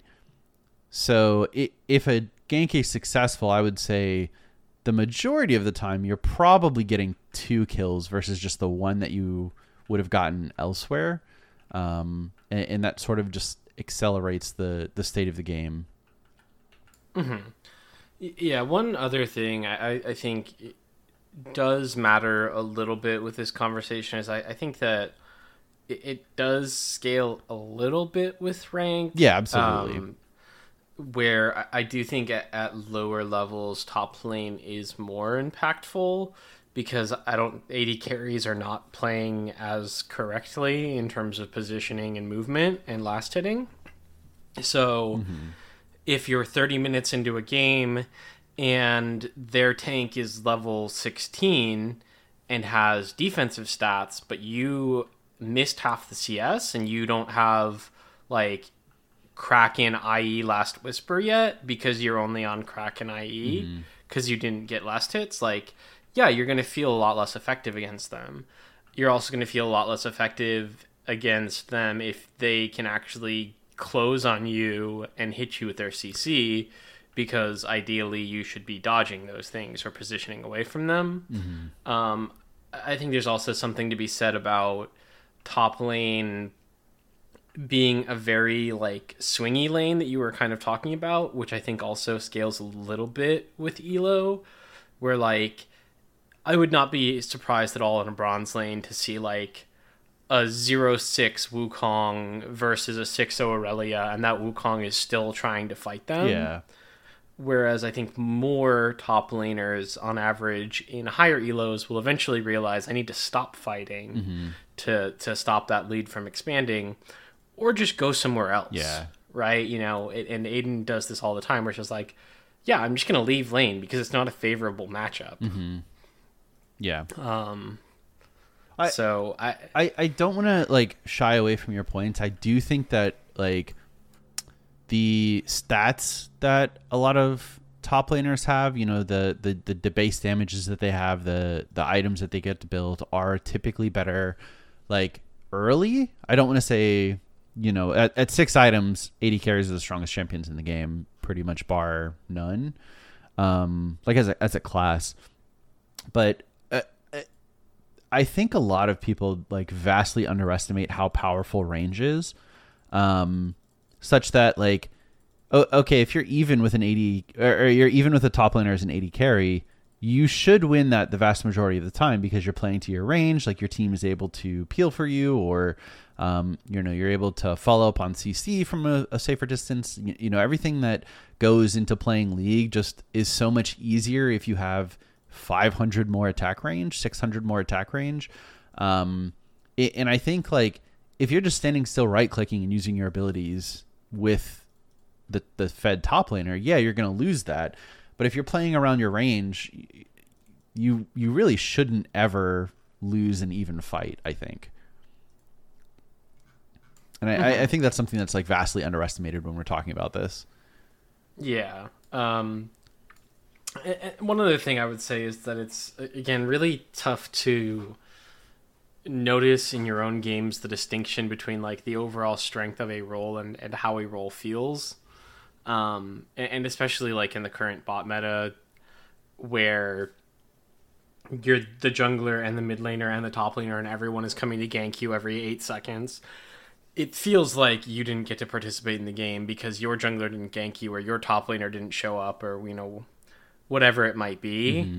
Speaker 4: So if a gank is successful, I would say the majority of the time you're probably getting 2 kills versus just the one that you would have gotten elsewhere. And that sort of just accelerates the state of the game.
Speaker 5: Yeah, one other thing I think does matter a little bit with this conversation is I think that it does scale a little bit with rank.
Speaker 4: Yeah, absolutely.
Speaker 5: Where I do think at lower levels, top lane is more impactful because AD carries are not playing as correctly in terms of positioning and movement and last hitting. So if you're 30 minutes into a game and their tank is level 16 and has defensive stats, but you missed half the CS and you don't have like Kraken IE Last Whisper yet because you're only on Kraken IE because you didn't get last hits, like, yeah, you're going to feel a lot less effective against them. You're also going to feel a lot less effective against them if they can actually close on you and hit you with their CC, because ideally you should be dodging those things or positioning away from them. I think there's also something to be said about top lane being a very like swingy lane that you were kind of talking about, which I think also scales a little bit with Elo, where like I would not be surprised at all in a bronze lane to see like a 0-6 Wukong versus a 6-0 Aurelia, and that Wukong is still trying to fight them.
Speaker 4: Yeah.
Speaker 5: Whereas I think more top laners on average in higher elos will eventually realize I need to stop fighting to stop that lead from expanding, or just go somewhere else.
Speaker 4: Yeah.
Speaker 5: Right? You know, and Aiden does this all the time where it's just like, yeah, I'm just going to leave lane because it's not a favorable matchup.
Speaker 4: Yeah.
Speaker 5: I
Speaker 4: don't want to like shy away from your points. I do think that like the stats that a lot of top laners have, you know, the base damages that they have, the items that they get to build are typically better like early. I don't want to say, you know, at 6 items, AD carries are the strongest champions in the game, pretty much bar none. Like as a class. But I think a lot of people like vastly underestimate how powerful range is, such that like, okay, if you're even with an AD or you're even with a top laner as an AD carry, you should win that the vast majority of the time because you're playing to your range. Like your team is able to peel for you, or you know, you're able to follow up on CC from a safer distance. You know, everything that goes into playing League just is so much easier if you have 500 more attack range, 600 more attack range. And I think like if you're just standing still right clicking and using your abilities with the fed top laner, yeah, you're going to lose that. But if you're playing around your range, you really shouldn't ever lose an even fight, I think. And I think that's something that's like vastly underestimated when we're talking about this.
Speaker 5: Yeah. One other thing I would say is that it's, again, really tough to notice in your own games the distinction between like the overall strength of a role and how a role feels. And especially like in the current bot meta where you're the jungler and the mid laner and the top laner and everyone is coming to gank you every 8 seconds. It feels like you didn't get to participate in the game because your jungler didn't gank you or your top laner didn't show up, or, you know, whatever it might be.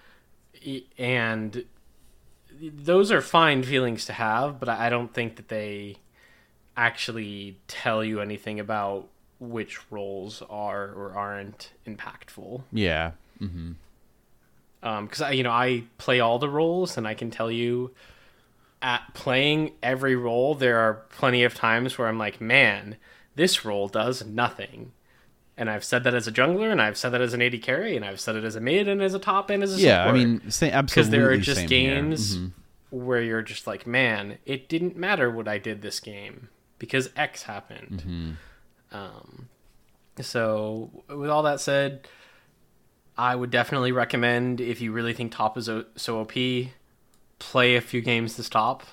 Speaker 5: And those are fine feelings to have, but I don't think that they actually tell you anything about which roles are or aren't impactful.
Speaker 4: Yeah.
Speaker 5: Because I play all the roles, and I can tell you at playing every role, there are plenty of times where I'm like, man, this role does nothing. And I've said that as a jungler, and I've said that as an AD carry, and I've said it as a mid, and as a top, and as a support.
Speaker 4: Yeah, I mean, absolutely.
Speaker 5: Because there are just games where you're just like, man, it didn't matter what I did this game because X happened. So with all that said, I would definitely recommend, if you really think top is so OP, play a few games this top.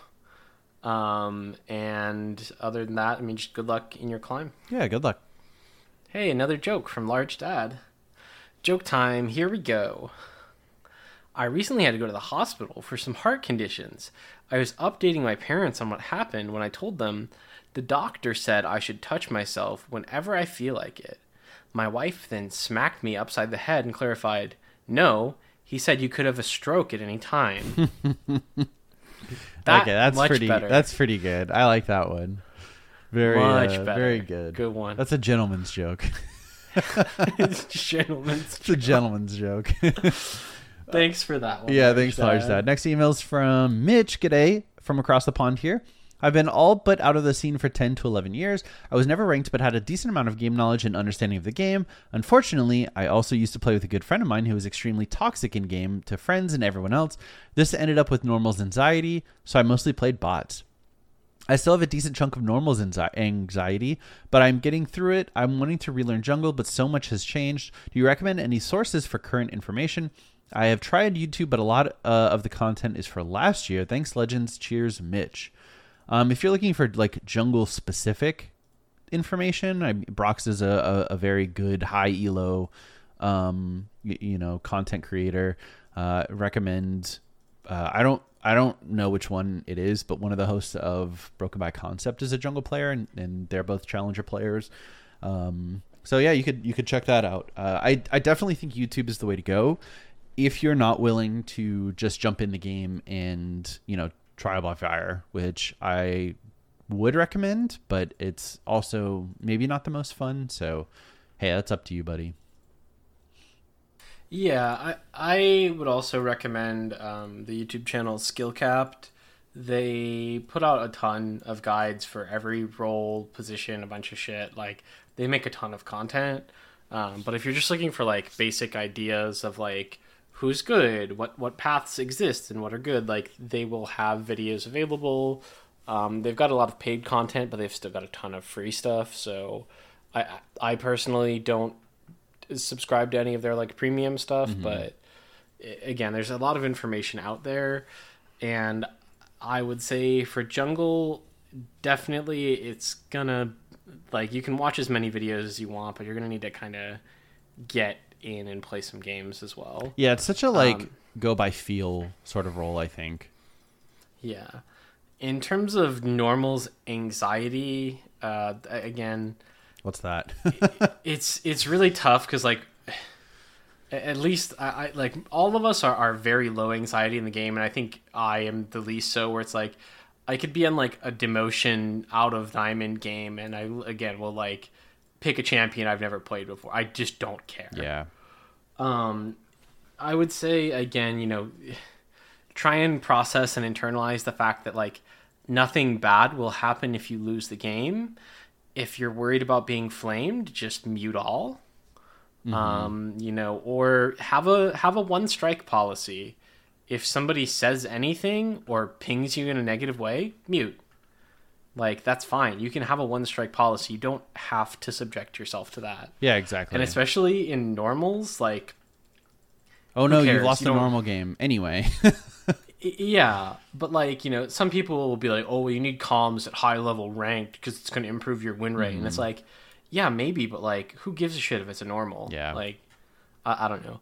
Speaker 5: And other than that, I mean, just good luck in your climb.
Speaker 4: Yeah, good luck.
Speaker 5: Hey, another joke from Large Dad. Joke time, here we go. I recently had to go to the hospital for some heart conditions. I was updating my parents on what happened when I told them the doctor said I should touch myself whenever I feel like it. My wife then smacked me upside the head and clarified, no, he said you could have a stroke at any time.
Speaker 4: That's pretty better. That's pretty good. I like that one.
Speaker 5: Much better.
Speaker 4: Very good.
Speaker 5: Good one.
Speaker 4: That's a gentleman's joke.
Speaker 5: It's a gentleman's
Speaker 4: joke.
Speaker 5: Thanks for that one.
Speaker 4: Yeah, thanks, Large Dad. Next email's from Mitch. G'day from across the pond here. I've been all but out of the scene for 10 to 11 years. I was never ranked, but had a decent amount of game knowledge and understanding of the game. Unfortunately, I also used to play with a good friend of mine who was extremely toxic in game to friends and everyone else. This ended up with Normal's anxiety, so I mostly played bots. I still have a decent chunk of Normal's anxiety, but I'm getting through it. I'm wanting to relearn jungle, but so much has changed. Do you recommend any sources for current information? I have tried YouTube, but a lot of the content is for last year. Thanks, Legends. Cheers, Mitch. If you're looking for like jungle specific information, Brox is a very good high elo, content creator. Recommend. I don't know which one it is, but one of the hosts of Broken by Concept is a jungle player, and they're both challenger players. So yeah, you could check that out. I definitely think YouTube is the way to go if you're not willing to just jump in the game and trial by fire, which I would recommend, but it's also maybe not the most fun. So, hey, that's up to you, buddy.
Speaker 5: Yeah, I would also recommend the YouTube channel Skillcapped. They put out a ton of guides for every role, position, a bunch of shit. Like, they make a ton of content. But if you're just looking for like basic ideas of like who's good, what paths exist and what are good, like they will have videos available. They've got a lot of paid content, but they've still got a ton of free stuff. So I personally don't subscribe to any of their like premium stuff, but again, there's a lot of information out there. And I would say for jungle, definitely it's gonna, like, you can watch as many videos as you want, but you're gonna need to kind of get in and play some games as well.
Speaker 4: Yeah, it's such a go by feel sort of role, I think.
Speaker 5: Yeah. In terms of Normal's anxiety, again,
Speaker 4: what's that?
Speaker 5: it's really tough because like at least I like all of us are very low anxiety in the game, and I think I am the least so, where it's like I could be on like a demotion out of diamond game and I again will like pick a champion I've never played before. I just don't care.
Speaker 4: Yeah.
Speaker 5: I would say again, try and process and internalize the fact that like nothing bad will happen if you lose the game. If you're worried about being flamed, just mute all. Or have a one strike policy. If somebody says anything or pings you in a negative way, mute. Like, that's fine. You can have a one strike policy. You don't have to subject yourself to that.
Speaker 4: Yeah, exactly.
Speaker 5: And especially in normals, like,
Speaker 4: oh no, you've lost the normal game anyway.
Speaker 5: Yeah, but like, some people will be like, oh, well, you need comms at high level ranked because it's going to improve your win rate. And it's like, yeah, maybe, but like, who gives a shit if it's a normal?
Speaker 4: Yeah.
Speaker 5: Like, I don't know.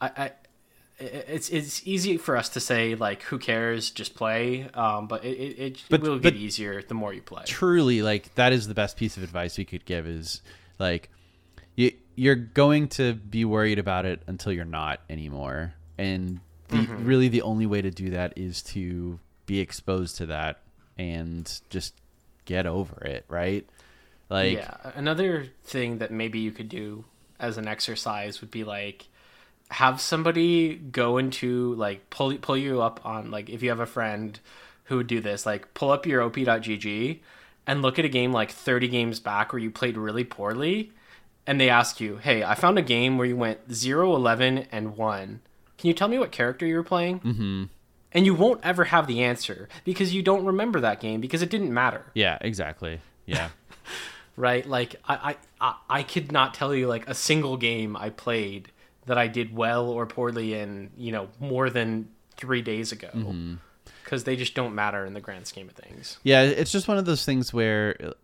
Speaker 5: It's easy for us to say like, who cares, just play. But it will get easier the more you play.
Speaker 4: Truly, like, that is the best piece of advice we could give is like, you're going to be worried about it until you're not anymore. And really the only way to do that is to be exposed to that and just get over it, right? Like,
Speaker 5: yeah, another thing that maybe you could do as an exercise would be like have somebody go into like pull you up on, like, if you have a friend who would do this, like pull up your op.gg and look at a game like 30 games back where you played really poorly, and they ask you, hey, I found a game where you went 0-11 and 1. Can you tell me what character you were playing? Mm-hmm. And you won't ever have the answer because you don't remember that game because it didn't matter.
Speaker 4: Yeah, exactly. Yeah.
Speaker 5: Right? Like, I could not tell you like a single game I played that I did well or poorly in, more than 3 days ago. Because they just don't matter in the grand scheme of things.
Speaker 4: Yeah, it's just one of those things where,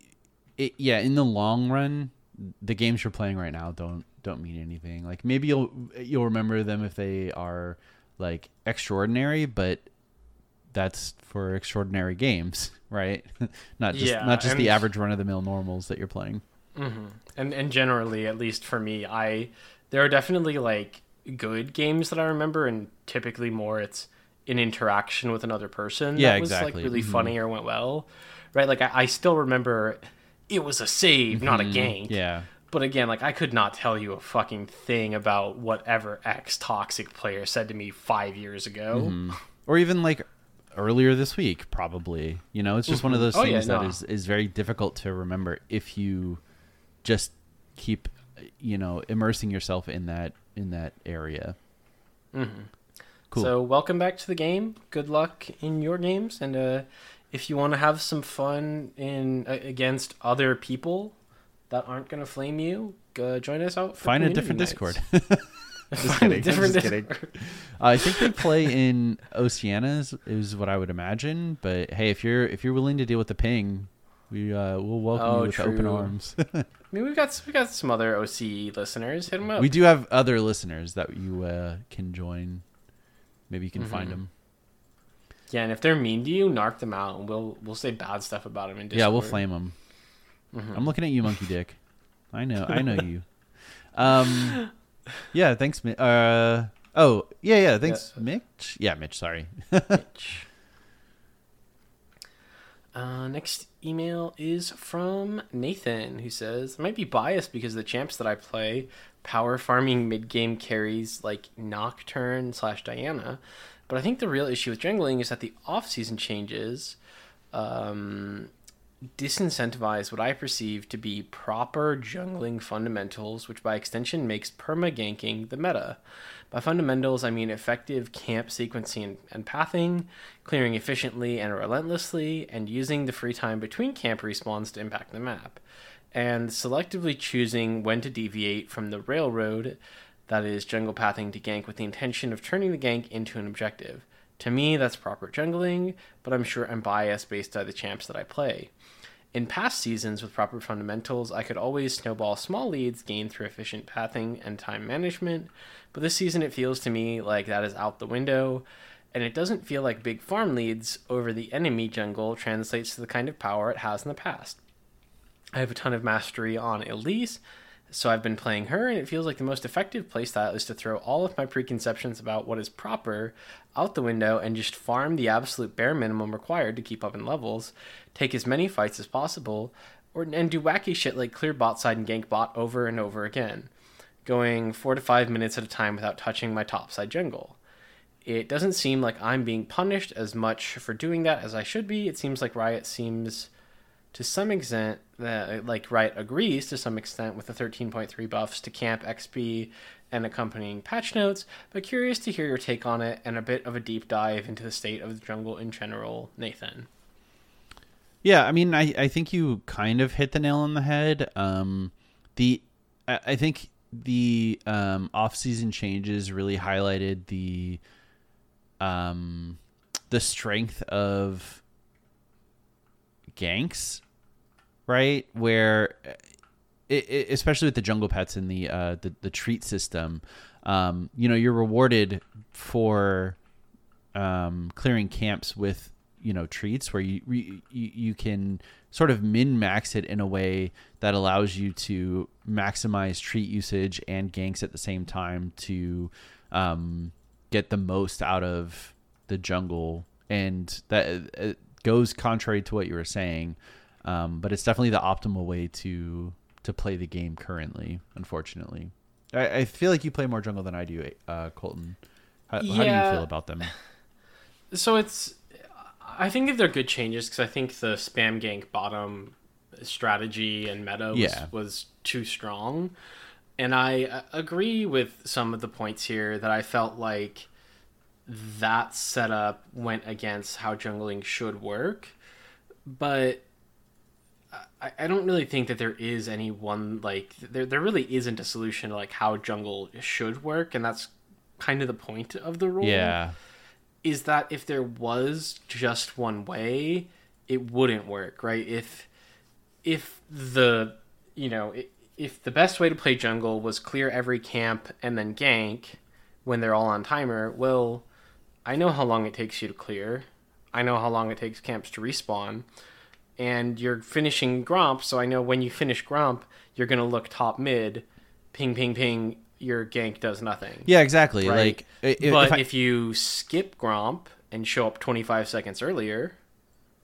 Speaker 4: in the long run, the games you're playing right now don't mean anything. Like, maybe you'll remember them if they are like extraordinary, but that's for extraordinary games, right? not just the average run of the mill normals that you're playing.
Speaker 5: Mm-hmm. And generally, at least for me, there are definitely like good games that I remember, and typically more it's an interaction with another person that was like really funny or went well, right? Like I still remember it was a save, not a gank.
Speaker 4: Yeah.
Speaker 5: But again, like, I could not tell you a fucking thing about whatever X toxic player said to me 5 years ago.
Speaker 4: Or even like earlier this week, probably. You know, it's just one of those things that is very difficult to remember if you just keep, you know, immersing yourself in that area. Cool.
Speaker 5: So welcome back to the game. Good luck in your games, and if you want to have some fun against other people that aren't going to flame you, join us out. For
Speaker 4: Find a different Discord. Just kidding. I think they play in Oceania is what I would imagine. But hey, if you're willing to deal with the ping, we'll welcome you with open arms.
Speaker 5: I mean, we've got some other OCE listeners. Hit them up.
Speaker 4: We do have other listeners that you can join. Maybe you can find them.
Speaker 5: Yeah, and if they're mean to you, narc them out, and we'll say bad stuff about them in Discord.
Speaker 4: Yeah, we'll flame them. I'm looking at you, Monkey Dick. I know you. Yeah, thanks, Mitch. Thanks, Mitch. Yeah, Mitch. Sorry.
Speaker 5: Mitch. Next email is from Nathan, who says, I might be biased because of the champs that I play, power farming mid-game carries like Nocturne/Diana, but I think the real issue with jungling is that the off-season changes disincentivize what I perceive to be proper jungling fundamentals, which by extension makes perma-ganking the meta. By fundamentals, I mean effective camp sequencing and pathing, clearing efficiently and relentlessly, and using the free time between camp respawns to impact the map, and selectively choosing when to deviate from the railroad, that is, jungle pathing to gank with the intention of turning the gank into an objective. To me, that's proper jungling, but I'm sure I'm biased based on the champs that I play. In past seasons with proper fundamentals, I could always snowball small leads gained through efficient pathing and time management, but this season it feels to me like that is out the window, and it doesn't feel like big farm leads over the enemy jungle translates to the kind of power it has in the past. I have a ton of mastery on Elise, so I've been playing her, and it feels like the most effective playstyle is to throw all of my preconceptions about what is proper out the window and just farm the absolute bare minimum required to keep up in levels, take as many fights as possible, and do wacky shit like clear bot side and gank bot over and over again, going 4 to 5 minutes at a time without touching my top side jungle. It doesn't seem like I'm being punished as much for doing that as I should be. It seems like Riot agrees to some extent with the 13.3 buffs to camp XP and accompanying patch notes, but curious to hear your take on it and a bit of a deep dive into the state of the jungle in general, Nathan.
Speaker 4: Yeah, I mean, I think you kind of hit the nail on the head. I think the off-season changes really highlighted the strength of ganks, right? Where especially with the jungle pets and the treat system, you're rewarded for clearing camps with treats where you can sort of min-max it in a way that allows you to maximize treat usage and ganks at the same time to get the most out of the jungle, and that goes contrary to what you were saying, but it's definitely the optimal way to play the game currently. Unfortunately, I feel like you play more jungle than I do, Colton. How do you feel about them?
Speaker 5: So I think that they're good changes because I think the spam gank bottom strategy and meta was too strong. And I agree with some of the points here that I felt like that setup went against how jungling should work. But I don't really think that there is any one, like, there really isn't a solution to, like, how jungle should work. And that's kind of the point of the rule. Yeah. Is that if there was just one way, it wouldn't work, right? If the best way to play jungle was clear every camp and then gank when they're all on timer, well, I know how long it takes you to clear. I know how long it takes camps to respawn. And you're finishing Gromp, so I know when you finish Gromp, you're going to look top mid, ping, ping, ping, your gank does nothing.
Speaker 4: Yeah, exactly.
Speaker 5: Right? If you skip Gromp and show up 25 seconds earlier,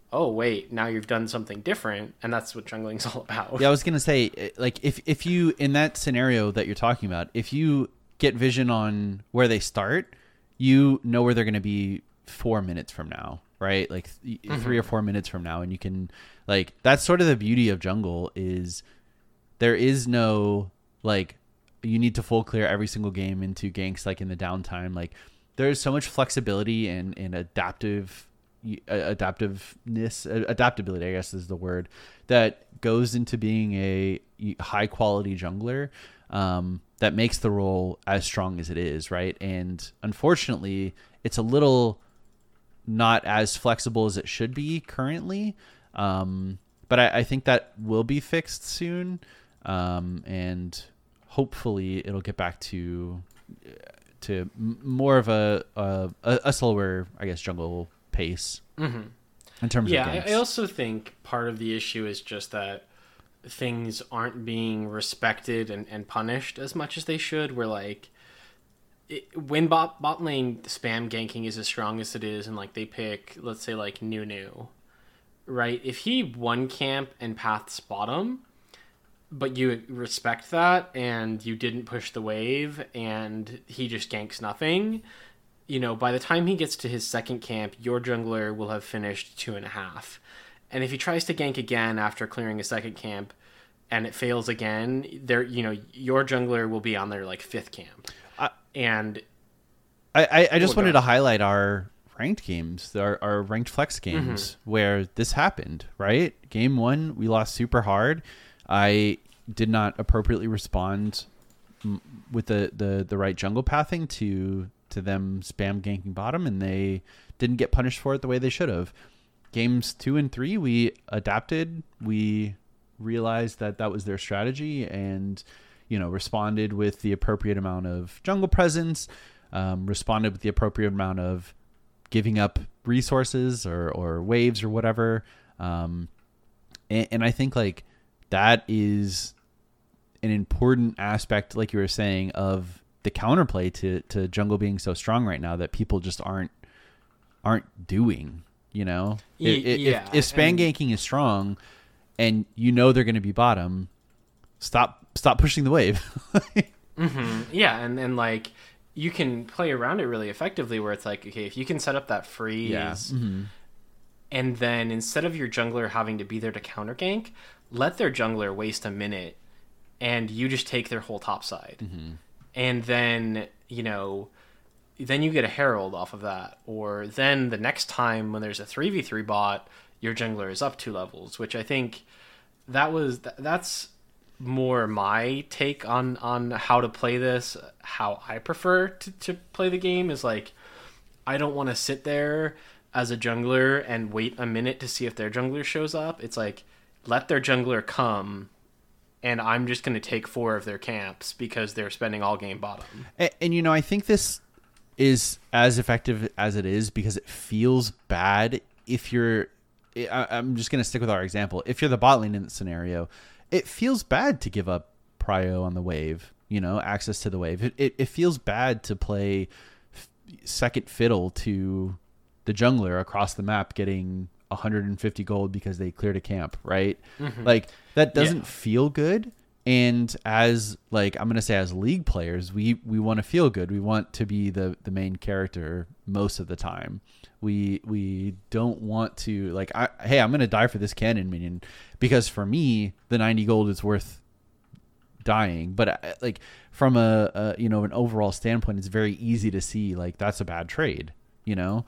Speaker 5: oh wait, now you've done something different, and that's what jungling's all about.
Speaker 4: Yeah, I was gonna say, like, if you, in that scenario that you're talking about, if you get vision on where they start, you know where they're gonna be 4 minutes from now, right? Like 3 or 4 minutes from now, and you can, like, that's sort of the beauty of jungle, is there is no, like, you need to full clear every single game into ganks, like, in the downtime. Like, there's so much flexibility and adaptability, I guess is the word, that goes into being a high quality jungler, that makes the role as strong as it is, right? And unfortunately, it's a little not as flexible as it should be currently, but I think that will be fixed soon, and hopefully it'll get back to more of a slower, I guess, jungle pace in terms of ganks.
Speaker 5: I also think part of the issue is just that things aren't being respected and punished as much as they should. Where, like, when bot lane spam ganking is as strong as it is, and, like, they pick, let's say, like, Nunu, right? If he one camp and paths bottom, but you respect that and you didn't push the wave and he just ganks nothing, you know, by the time he gets to his second camp, your jungler will have finished 2.5. And if he tries to gank again after clearing a second camp and it fails again, there, you know, your jungler will be on their, like, 5th camp.
Speaker 4: I just wanted to highlight our ranked games, our ranked flex games, where this happened, right? Game 1, we lost super hard. I did not appropriately respond with the right jungle pathing to them spam ganking bottom, and they didn't get punished for it the way they should have. Games 2 and 3, we adapted. We realized that was their strategy, and, you know, responded with the appropriate amount of jungle presence, responded with the appropriate amount of giving up resources or waves or whatever. And I think, like, that is an important aspect, like you were saying, of the counterplay to jungle being so strong right now that people just aren't doing, you know? If spam ganking is strong and you know they're going to be bottom, stop pushing the wave.
Speaker 5: Yeah, and like, you can play around it really effectively where it's like, okay, if you can set up that freeze, and then instead of your jungler having to be there to counter gank, let their jungler waste a minute and you just take their whole top side. And then, you know, then you get a herald off of that. Or then the next time when there's a 3v3 bot, your jungler is up 2 levels, which I think that's more my take on how to play this. How I prefer to play the game is, like, I don't want to sit there as a jungler and wait a minute to see if their jungler shows up. It's like, let their jungler come, and I'm just going to take 4 of their camps because they're spending all game bottom.
Speaker 4: And you know, I think this is as effective as it is because it feels bad if you're... I'm just going to stick with our example. If you're the bot lane in the scenario, it feels bad to give up prio on the wave, you know, access to the wave. It feels bad to play second fiddle to the jungler across the map getting 150 gold because they cleared a camp, right? Like, that doesn't feel good. And as, like, I'm gonna say, as league players, we want to feel good. We want to be the main character most of the time. We don't want to, like, hey, I'm gonna die for this cannon minion because for me the 90 gold is worth dying. But like, from a you know, an overall standpoint, it's very easy to see, like, that's a bad trade, you know?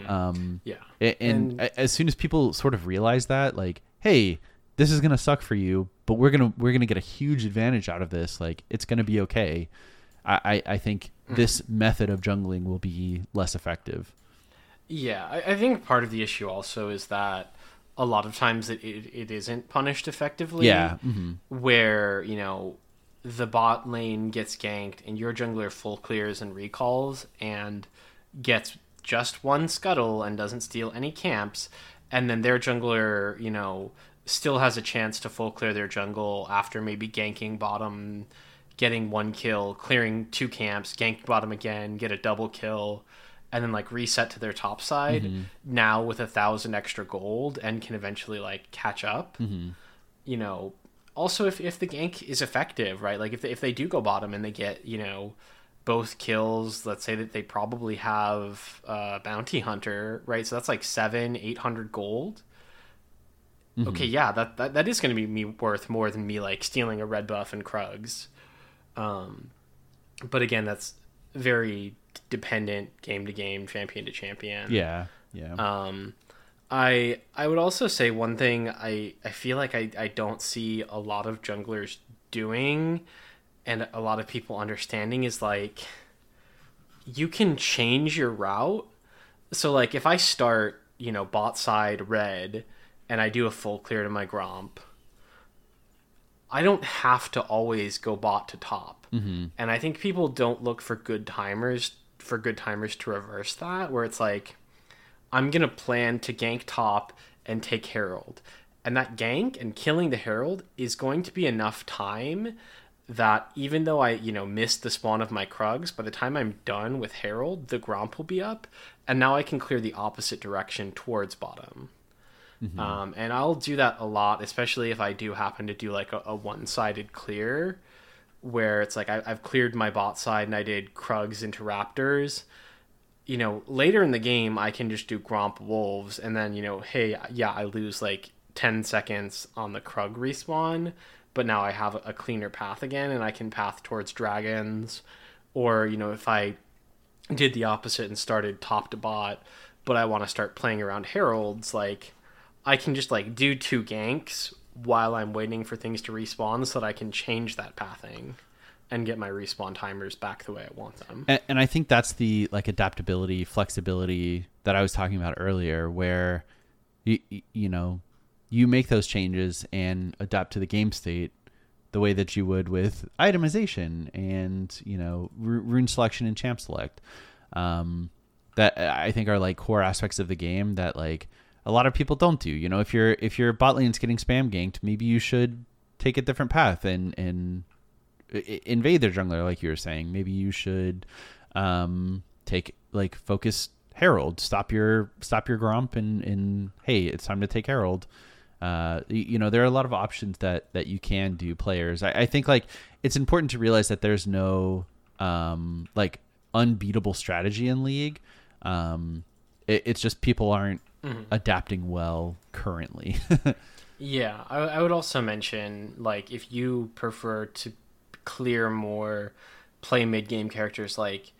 Speaker 4: And as soon as people sort of realize that, like, hey, this is gonna suck for you, but we're gonna get a huge advantage out of this, like, it's gonna be okay, I think this method of jungling will be less effective.
Speaker 5: I think part of the issue also is that a lot of times it isn't punished effectively. Where, you know, the bot lane gets ganked and your jungler full clears and recalls and gets just 1 scuttle and doesn't steal any camps, and then their jungler, you know, still has a chance to full clear their jungle after maybe ganking bottom, getting 1 kill, clearing 2 camps, gank bottom again, get a double kill, and then like reset to their top side now with 1,000 extra gold and can eventually like catch up. You know, also if the gank is effective, right? Like if they do go bottom and they get, you know, both kills, let's say that they probably have bounty hunter, right? So that's like 700-800 gold. Okay, yeah, that is going to be worth more than me like stealing a red buff and Krugs. But again, that's very dependent game to game, champion to champion.
Speaker 4: Yeah.
Speaker 5: I would also say one thing I feel like I don't see a lot of junglers doing and a lot of people understanding is like you can change your route. So like if I start, you know, bot side red and I do a full clear to my Gromp, I don't have to always go bot to top. And I think people don't look for good timers to reverse that, where it's like, I'm going to plan to gank top and take Herald. And that gank and killing the Herald is going to be enough time that even though I, you know, missed the spawn of my Krugs, by the time I'm done with Herald, the Gromp will be up. And now I can clear the opposite direction towards bottom. And I'll do that a lot, especially if I do happen to do like a one-sided clear, where it's like I've cleared my bot side and I did Krugs into Raptors. You know, later in the game, I can just do Gromp Wolves, and then, you know, hey, yeah, I lose like 10 seconds on the Krug respawn, but now I have a cleaner path again, and I can path towards dragons. Or, you know, if I did the opposite and started top to bot, but I want to start playing around Heralds, like, I can just like do 2 ganks while I'm waiting for things to respawn so that I can change that pathing and get my respawn timers back the way I want them.
Speaker 4: And I think that's the like adaptability, flexibility that I was talking about earlier, where you know, you make those changes and adapt to the game state the way that you would with itemization and, you know, rune selection and champ select. That I think are like core aspects of the game that like a lot of people don't do. You know, if your bot lane's getting spam ganked, maybe you should take a different path and invade their jungler, like you were saying. Maybe you should take like focus Herald, stop your Gromp and hey, it's time to take Herald. You know, there are a lot of options that you can do, players. I think like it's important to realize that there's no like unbeatable strategy in League. It's just people aren't adapting well currently.
Speaker 5: Yeah, I would also mention, like, if you prefer to clear more, play mid-game characters, like,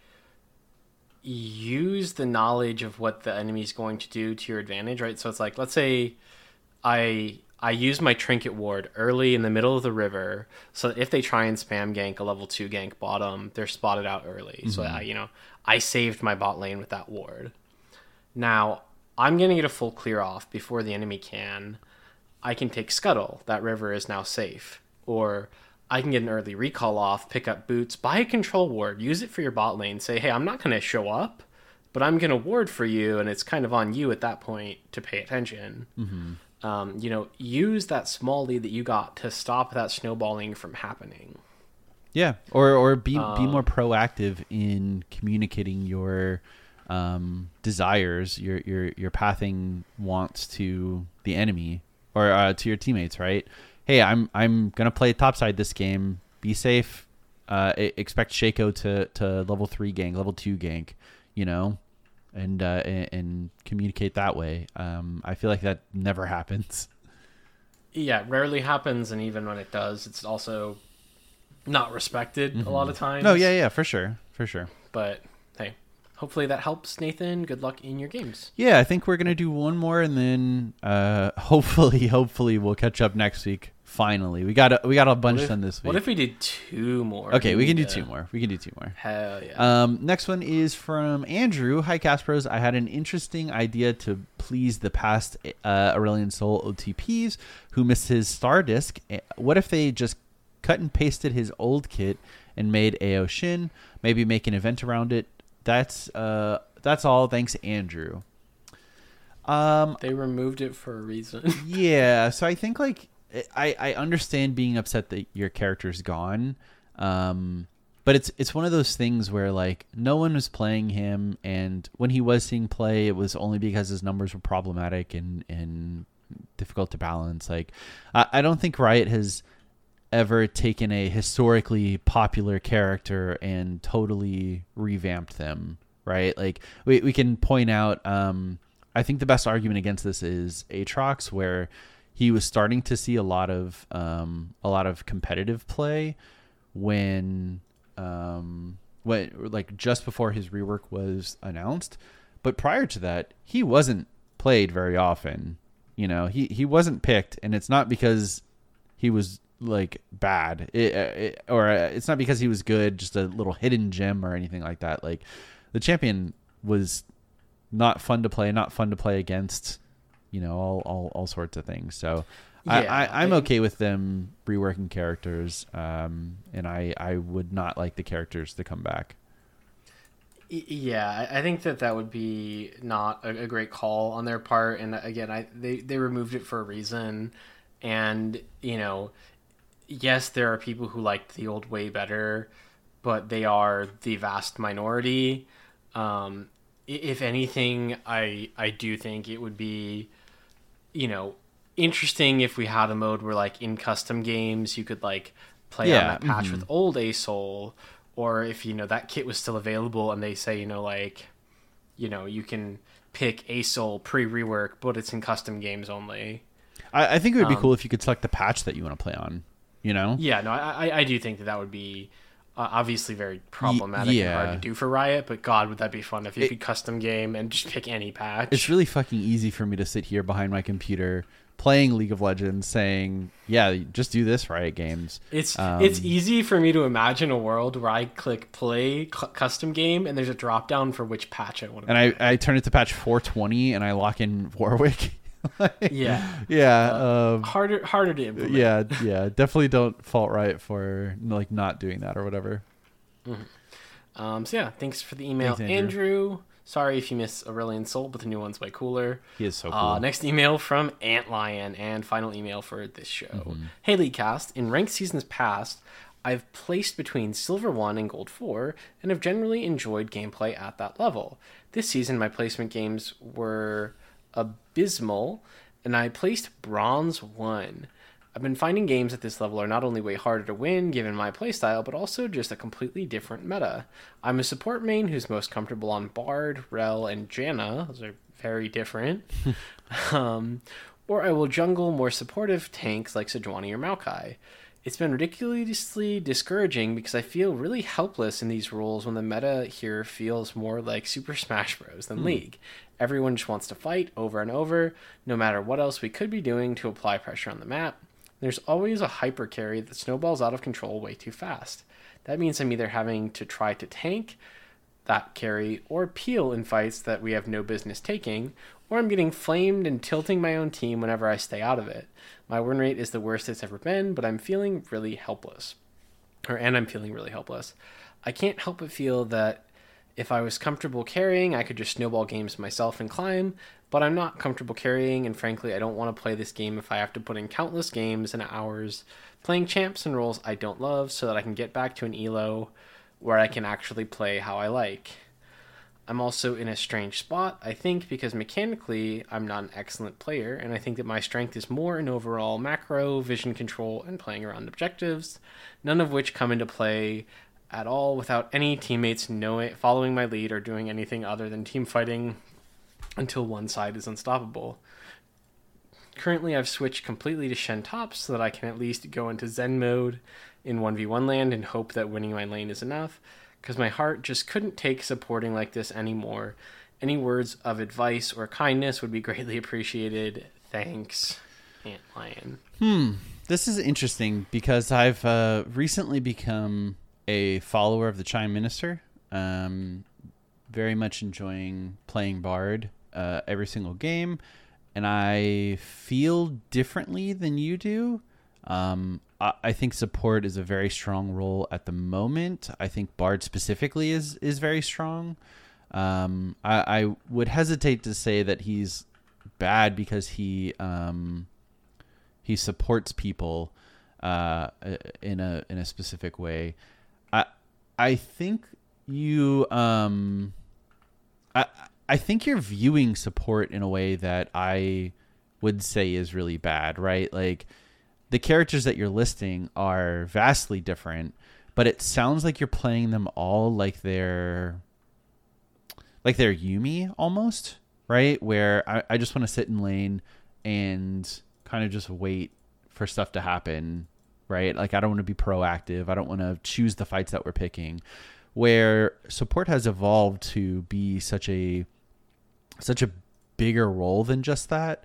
Speaker 5: use the knowledge of what the enemy's going to do to your advantage, right? So it's like, let's say I use my Trinket Ward early in the middle of the river, so that if they try and spam gank a level 2 gank bottom, they're spotted out early. So, I saved my bot lane with that ward. Now, I'm going to get a full clear off before the enemy can. I can take Scuttle. That river is now safe. Or I can get an early recall off, pick up boots, buy a control ward, use it for your bot lane, say, hey, I'm not going to show up, but I'm going to ward for you, and it's kind of on you at that point to pay attention. Use that small lead that you got to stop that snowballing from happening.
Speaker 4: Yeah, or be more proactive in communicating your desires, your pathing wants to the enemy or to your teammates, right? Hey, I'm gonna play topside this game. Be safe. Expect Shaco to level 3 gank, level 2 gank, you know, and communicate that way. I feel like that never happens.
Speaker 5: Yeah, it rarely happens, and even when it does, it's also not respected a lot of times.
Speaker 4: Oh yeah, for sure.
Speaker 5: But hey, hopefully that helps, Nathan. Good luck in your games.
Speaker 4: Yeah, I think we're gonna do one more, and then hopefully we'll catch up next week. Finally, we got a bunch done this week.
Speaker 5: What if we did 2 more?
Speaker 4: Okay, we can do 2 more.
Speaker 5: Hell yeah.
Speaker 4: Next one is from Andrew. Hi, Caspros. I had an interesting idea to please the past Aurelion Sol OTPs who missed his star disc. What if they just cut and pasted his old kit and made AO Shin? Maybe make an event around it. That's all. Thanks, Andrew.
Speaker 5: They removed it for a reason.
Speaker 4: Yeah, so I think like I understand being upset that your character's gone, but but it's one of those things where like no one was playing him, and when he was seeing play, it was only because his numbers were problematic and difficult to balance. Like I don't think Riot has ever taken a historically popular character and totally revamped them, right? Like we can point out, I think the best argument against this is Aatrox, where he was starting to see a lot of competitive play when like just before his rework was announced, but prior to that, he wasn't played very often. You know, he wasn't picked, and it's not because he was like bad, it's not because he was good, just a little hidden gem or anything like that. Like the champion was not fun to play against, you know, all sorts of things. So yeah, I'm okay with them reworking characters, and I would not like the characters to come back.
Speaker 5: Yeah, I think that would be not a great call on their part. And again, they removed it for a reason. And, you know, yes, there are people who liked the old way better, but they are the vast minority. If anything, I do think it would be, you know, interesting if we had a mode where, like, in custom games, you could, like, play on that patch with old ASOL, or if, you know, that kit was still available and they say, you know, like, you know, you can pick ASOL pre-rework, but it's in custom games only.
Speaker 4: I think it would be cool if you could select the patch that you want to play on, you know?
Speaker 5: Yeah, no, I do think that would be obviously very problematic and hard to do for Riot, but God, would that be fun if you could custom game and just pick any patch.
Speaker 4: It's really fucking easy for me to sit here behind my computer playing League of Legends saying, yeah, just do this, Riot Games.
Speaker 5: It's easy for me to imagine a world where I click play custom game and there's a drop down for which patch I want to play.
Speaker 4: And I turn it to patch 420 and I lock in Warwick.
Speaker 5: Harder to implement.
Speaker 4: Yeah, definitely don't fault Riot for like not doing that or whatever.
Speaker 5: So yeah, thanks for the email. Thanks, Andrew. Sorry if you miss Aurelion Sol, but the new one's way cooler.
Speaker 4: He is so cool.
Speaker 5: Next email from Antlion, and final email for this show. Hey Leaguecast, in ranked seasons past, I've placed between Silver 1 and Gold 4, and have generally enjoyed gameplay at that level. This season, my placement games were abysmal, and I placed Bronze 1. I've been finding games at this level are not only way harder to win given my playstyle, but also just a completely different meta. I'm a support main who's most comfortable on Bard, Rel, and Janna. Those are very different. Or I will jungle more supportive tanks like Sejuani or Maokai. It's been ridiculously discouraging because I feel really helpless in these roles when the meta here feels more like Super Smash Bros. Than League. Everyone just wants to fight over and over, no matter what else we could be doing to apply pressure on the map. There's always a hyper carry that snowballs out of control way too fast. That means I'm either having to try to tank that carry or peel in fights that we have no business taking, or I'm getting flamed and tilting my own team whenever I stay out of it. My win rate is the worst it's ever been, but I'm feeling really helpless. I'm feeling really helpless. I can't help but feel that if I was comfortable carrying, I could just snowball games myself and climb, but I'm not comfortable carrying, and frankly, I don't want to play this game if I have to put in countless games and hours playing champs and roles I don't love so that I can get back to an elo where I can actually play how I like. I'm also in a strange spot, I think, because mechanically I'm not an excellent player, and I think that my strength is more in overall macro, vision control, and playing around objectives, none of which come into play at all without any teammates following my lead or doing anything other than team fighting until one side is unstoppable. Currently, I've switched completely to Shen top so that I can at least go into Zen mode in 1v1 land and hope that winning my lane is enough, because my heart just couldn't take supporting like this anymore. Any words of advice or kindness would be greatly appreciated. Thanks, Antlion.
Speaker 4: This is interesting because I've recently become a follower of the Chime Minister. Very much enjoying playing Bard every single game, and I feel differently than you do. I think support is a very strong role at the moment. I think Bard specifically is very strong. I would hesitate to say that he's bad because he supports people in a specific way. I think you I think you're viewing support in a way that I would say is really bad, right? Like the characters that you're listing are vastly different, but it sounds like you're playing them all like they're Yuumi almost, right? Where I just want to sit in lane and kind of just wait for stuff to happen, right? Like I don't want to be proactive. I don't want to choose the fights that we're picking. Where support has evolved to be such a bigger role than just that,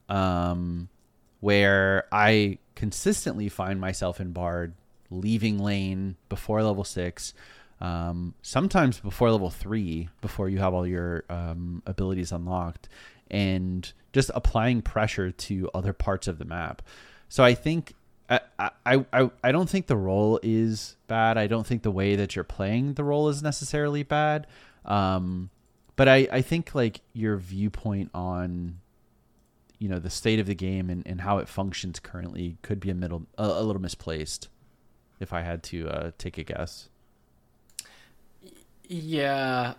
Speaker 4: where I consistently find myself in Bard leaving lane before level 6, sometimes before level 3, before you have all your abilities unlocked, and just applying pressure to other parts of the map. So I think I don't think the role is bad. I don't think the way that you're playing the role is necessarily bad. But I think like your viewpoint on, you know, the state of the game and how it functions currently could be a little misplaced, if I had to take a guess.
Speaker 5: Yeah,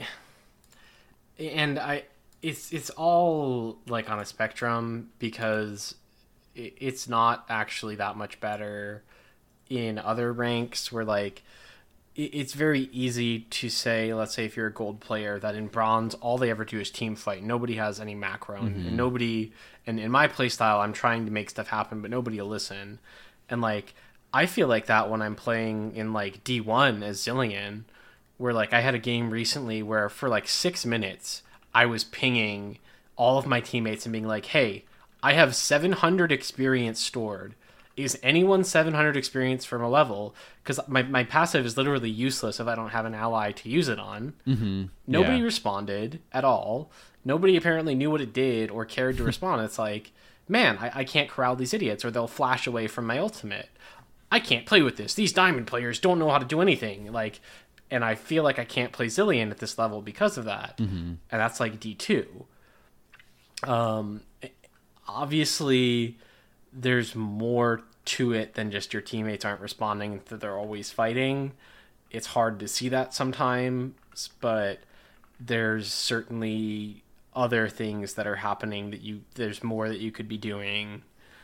Speaker 5: it's all like on a spectrum, because it's not actually that much better in other ranks where like it's very easy to say, let's say if you're a gold player, that in bronze all they ever do is team fight. Nobody has any macro, and nobody, and in my playstyle I'm trying to make stuff happen, but nobody will listen. And like I feel like that when I'm playing in like D1 as Zilean, where like I had a game recently where for like 6 minutes I was pinging all of my teammates and being like, hey, I have 700 experience stored. Is anyone 700 experience from a level? Because my passive is literally useless if I don't have an ally to use it on.
Speaker 4: Mm-hmm.
Speaker 5: Nobody responded at all. Nobody apparently knew what it did or cared to respond. It's like, man, I can't corral these idiots, or they'll flash away from my ultimate. I can't play with this. These diamond players don't know how to do anything. Like, and I feel like I can't play Zilean at this level because of that. Mm-hmm. And that's like D2. Obviously there's more to it than just your teammates aren't responding, that they're always fighting. It's hard to see that sometimes, but there's certainly other things that are happening that there's more that you could be doing.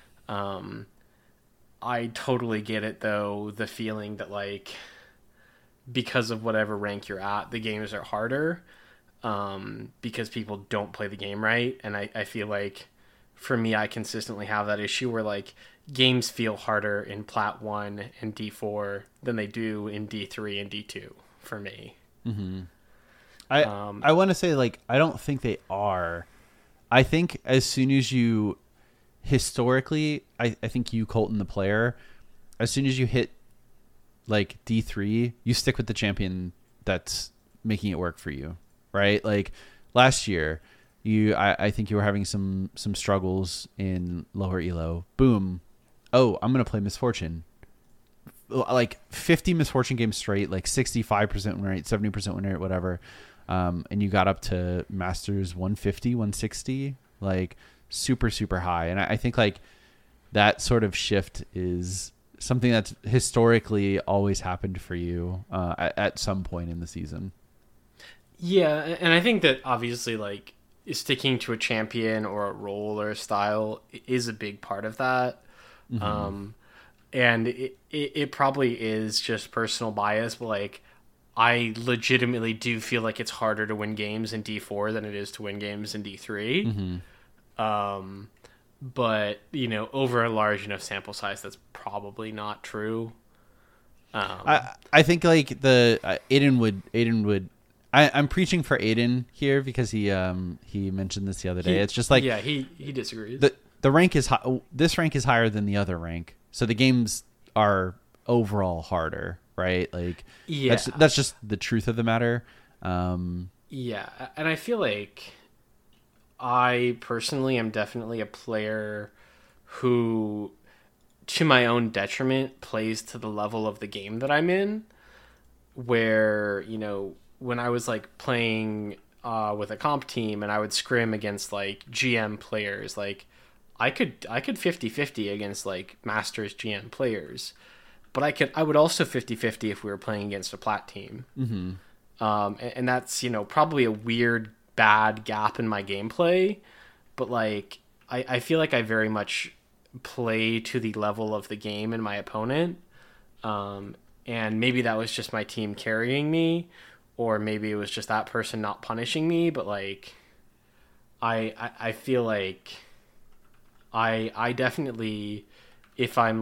Speaker 5: I totally get it though, the feeling that like because of whatever rank you're at, the games are harder, because people don't play the game right. And I feel like for me, I consistently have that issue where like games feel harder in Plat 1 and D4 than they do in D3 and D2 for me.
Speaker 4: Mm-hmm. I want to say like, I don't think they are. I think as soon as you historically, I think you, Colton, the player, as soon as you hit like D3, you stick with the champion that's making it work for you, right? Like last year, I think you were having some struggles in lower elo. Boom. Oh, I'm going to play Misfortune. Like 50 Misfortune games straight, like 65% win rate, 70% win rate, whatever. And you got up to Masters 150, 160, like super, super high. And I think like that sort of shift is something that's historically always happened for you at some point in the season.
Speaker 5: Yeah, and I think that obviously like sticking to a champion or a role or a style is a big part of that. Mm-hmm. And it probably is just personal bias, but like I legitimately do feel like it's harder to win games in D4 than it is to win games in D3. Mm-hmm. But you know, over a large enough sample size, that's probably not true.
Speaker 4: I think like Aiden would. I'm preaching for Aiden here because he mentioned this the other day. It's just like,
Speaker 5: yeah, he disagrees.
Speaker 4: The rank is high. This rank is higher than the other rank, so the games are overall harder, right? Like, yeah, that's just the truth of the matter.
Speaker 5: Yeah, and I feel like I personally am definitely a player who, to my own detriment, plays to the level of the game that I'm in, where, you know, when I was like playing with a comp team and I would scrim against like GM players, like I could 50-50 against like Masters GM players, but I would also 50-50 if we were playing against a plat team.
Speaker 4: Mm-hmm.
Speaker 5: And that's, probably a weird, bad gap in my gameplay, but like, I feel like I very much play to the level of the game and my opponent. And maybe that was just my team carrying me, or maybe it was just that person not punishing me. But like, I feel like I definitely, if I'm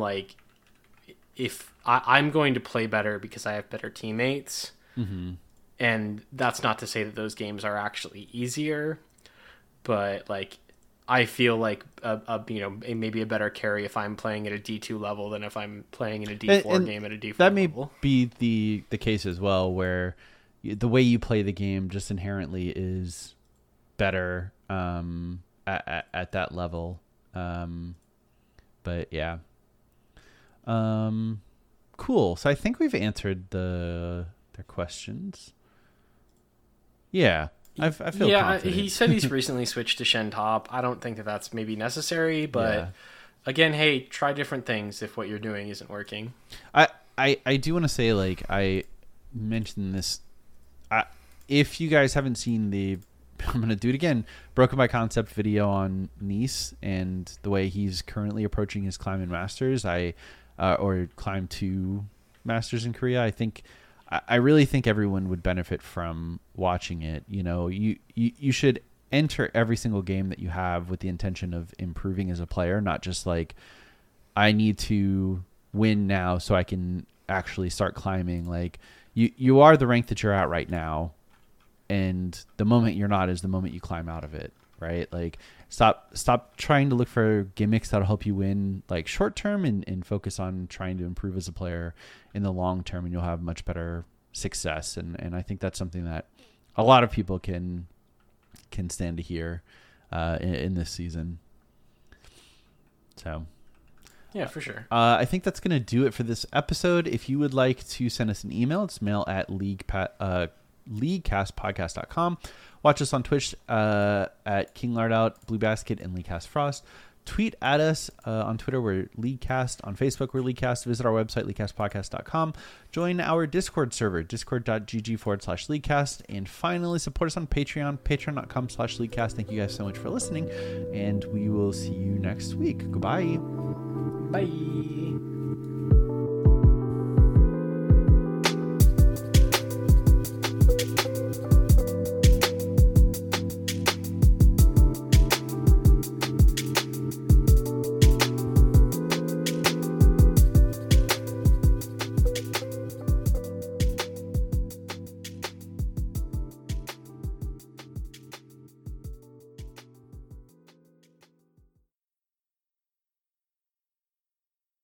Speaker 5: going to play better because I have better teammates.
Speaker 4: Mm-hmm.
Speaker 5: And that's not to say that those games are actually easier, but like, I feel like maybe a better carry if I'm playing at a D2 level than if I'm playing in a D4 game at a D4
Speaker 4: that may
Speaker 5: level.
Speaker 4: be the case as well, where the way you play the game just inherently is better at that level. But yeah. Cool. So I think we've answered their questions. Yeah. I feel confident.
Speaker 5: He said he's recently switched to Shen Top. I don't think that that's maybe necessary, but again, hey, try different things if what you're doing isn't working.
Speaker 4: I do want to say, like, I mentioned this. If you guys haven't seen I'm going to do it again, Broken by Concept video on Nice and the way he's currently approaching his Climb in Masters, or Climb 2 Masters in Korea, I really think everyone would benefit from watching it. You should enter every single game that you have with the intention of improving as a player, not just like, I need to win now so I can actually start climbing. Like, you are the rank that you're at right now, and the moment you're not is the moment you climb out of it, right? Like, stop trying to look for gimmicks that'll help you win like short term, and focus on trying to improve as a player in the long term, and you'll have much better success. And I think that's something that a lot of people can stand to hear in this season. So
Speaker 5: yeah, for sure.
Speaker 4: I think that's going to do it for this episode. If you would like to send us an email, it's mail@leaguecastpodcast.com. Watch us on Twitch at King Lardout, Blue Basket, and LeagueCast Frost. Tweet at us on Twitter, we're LeagueCast. On Facebook, we're LeagueCast. Visit our website, leaguecastpodcast.com. Join our Discord server, discord.gg/LeagueCast. And finally, support us on Patreon, patreon.com/LeagueCast. Thank you guys so much for listening, and we will see you next week. Goodbye.
Speaker 5: Bye.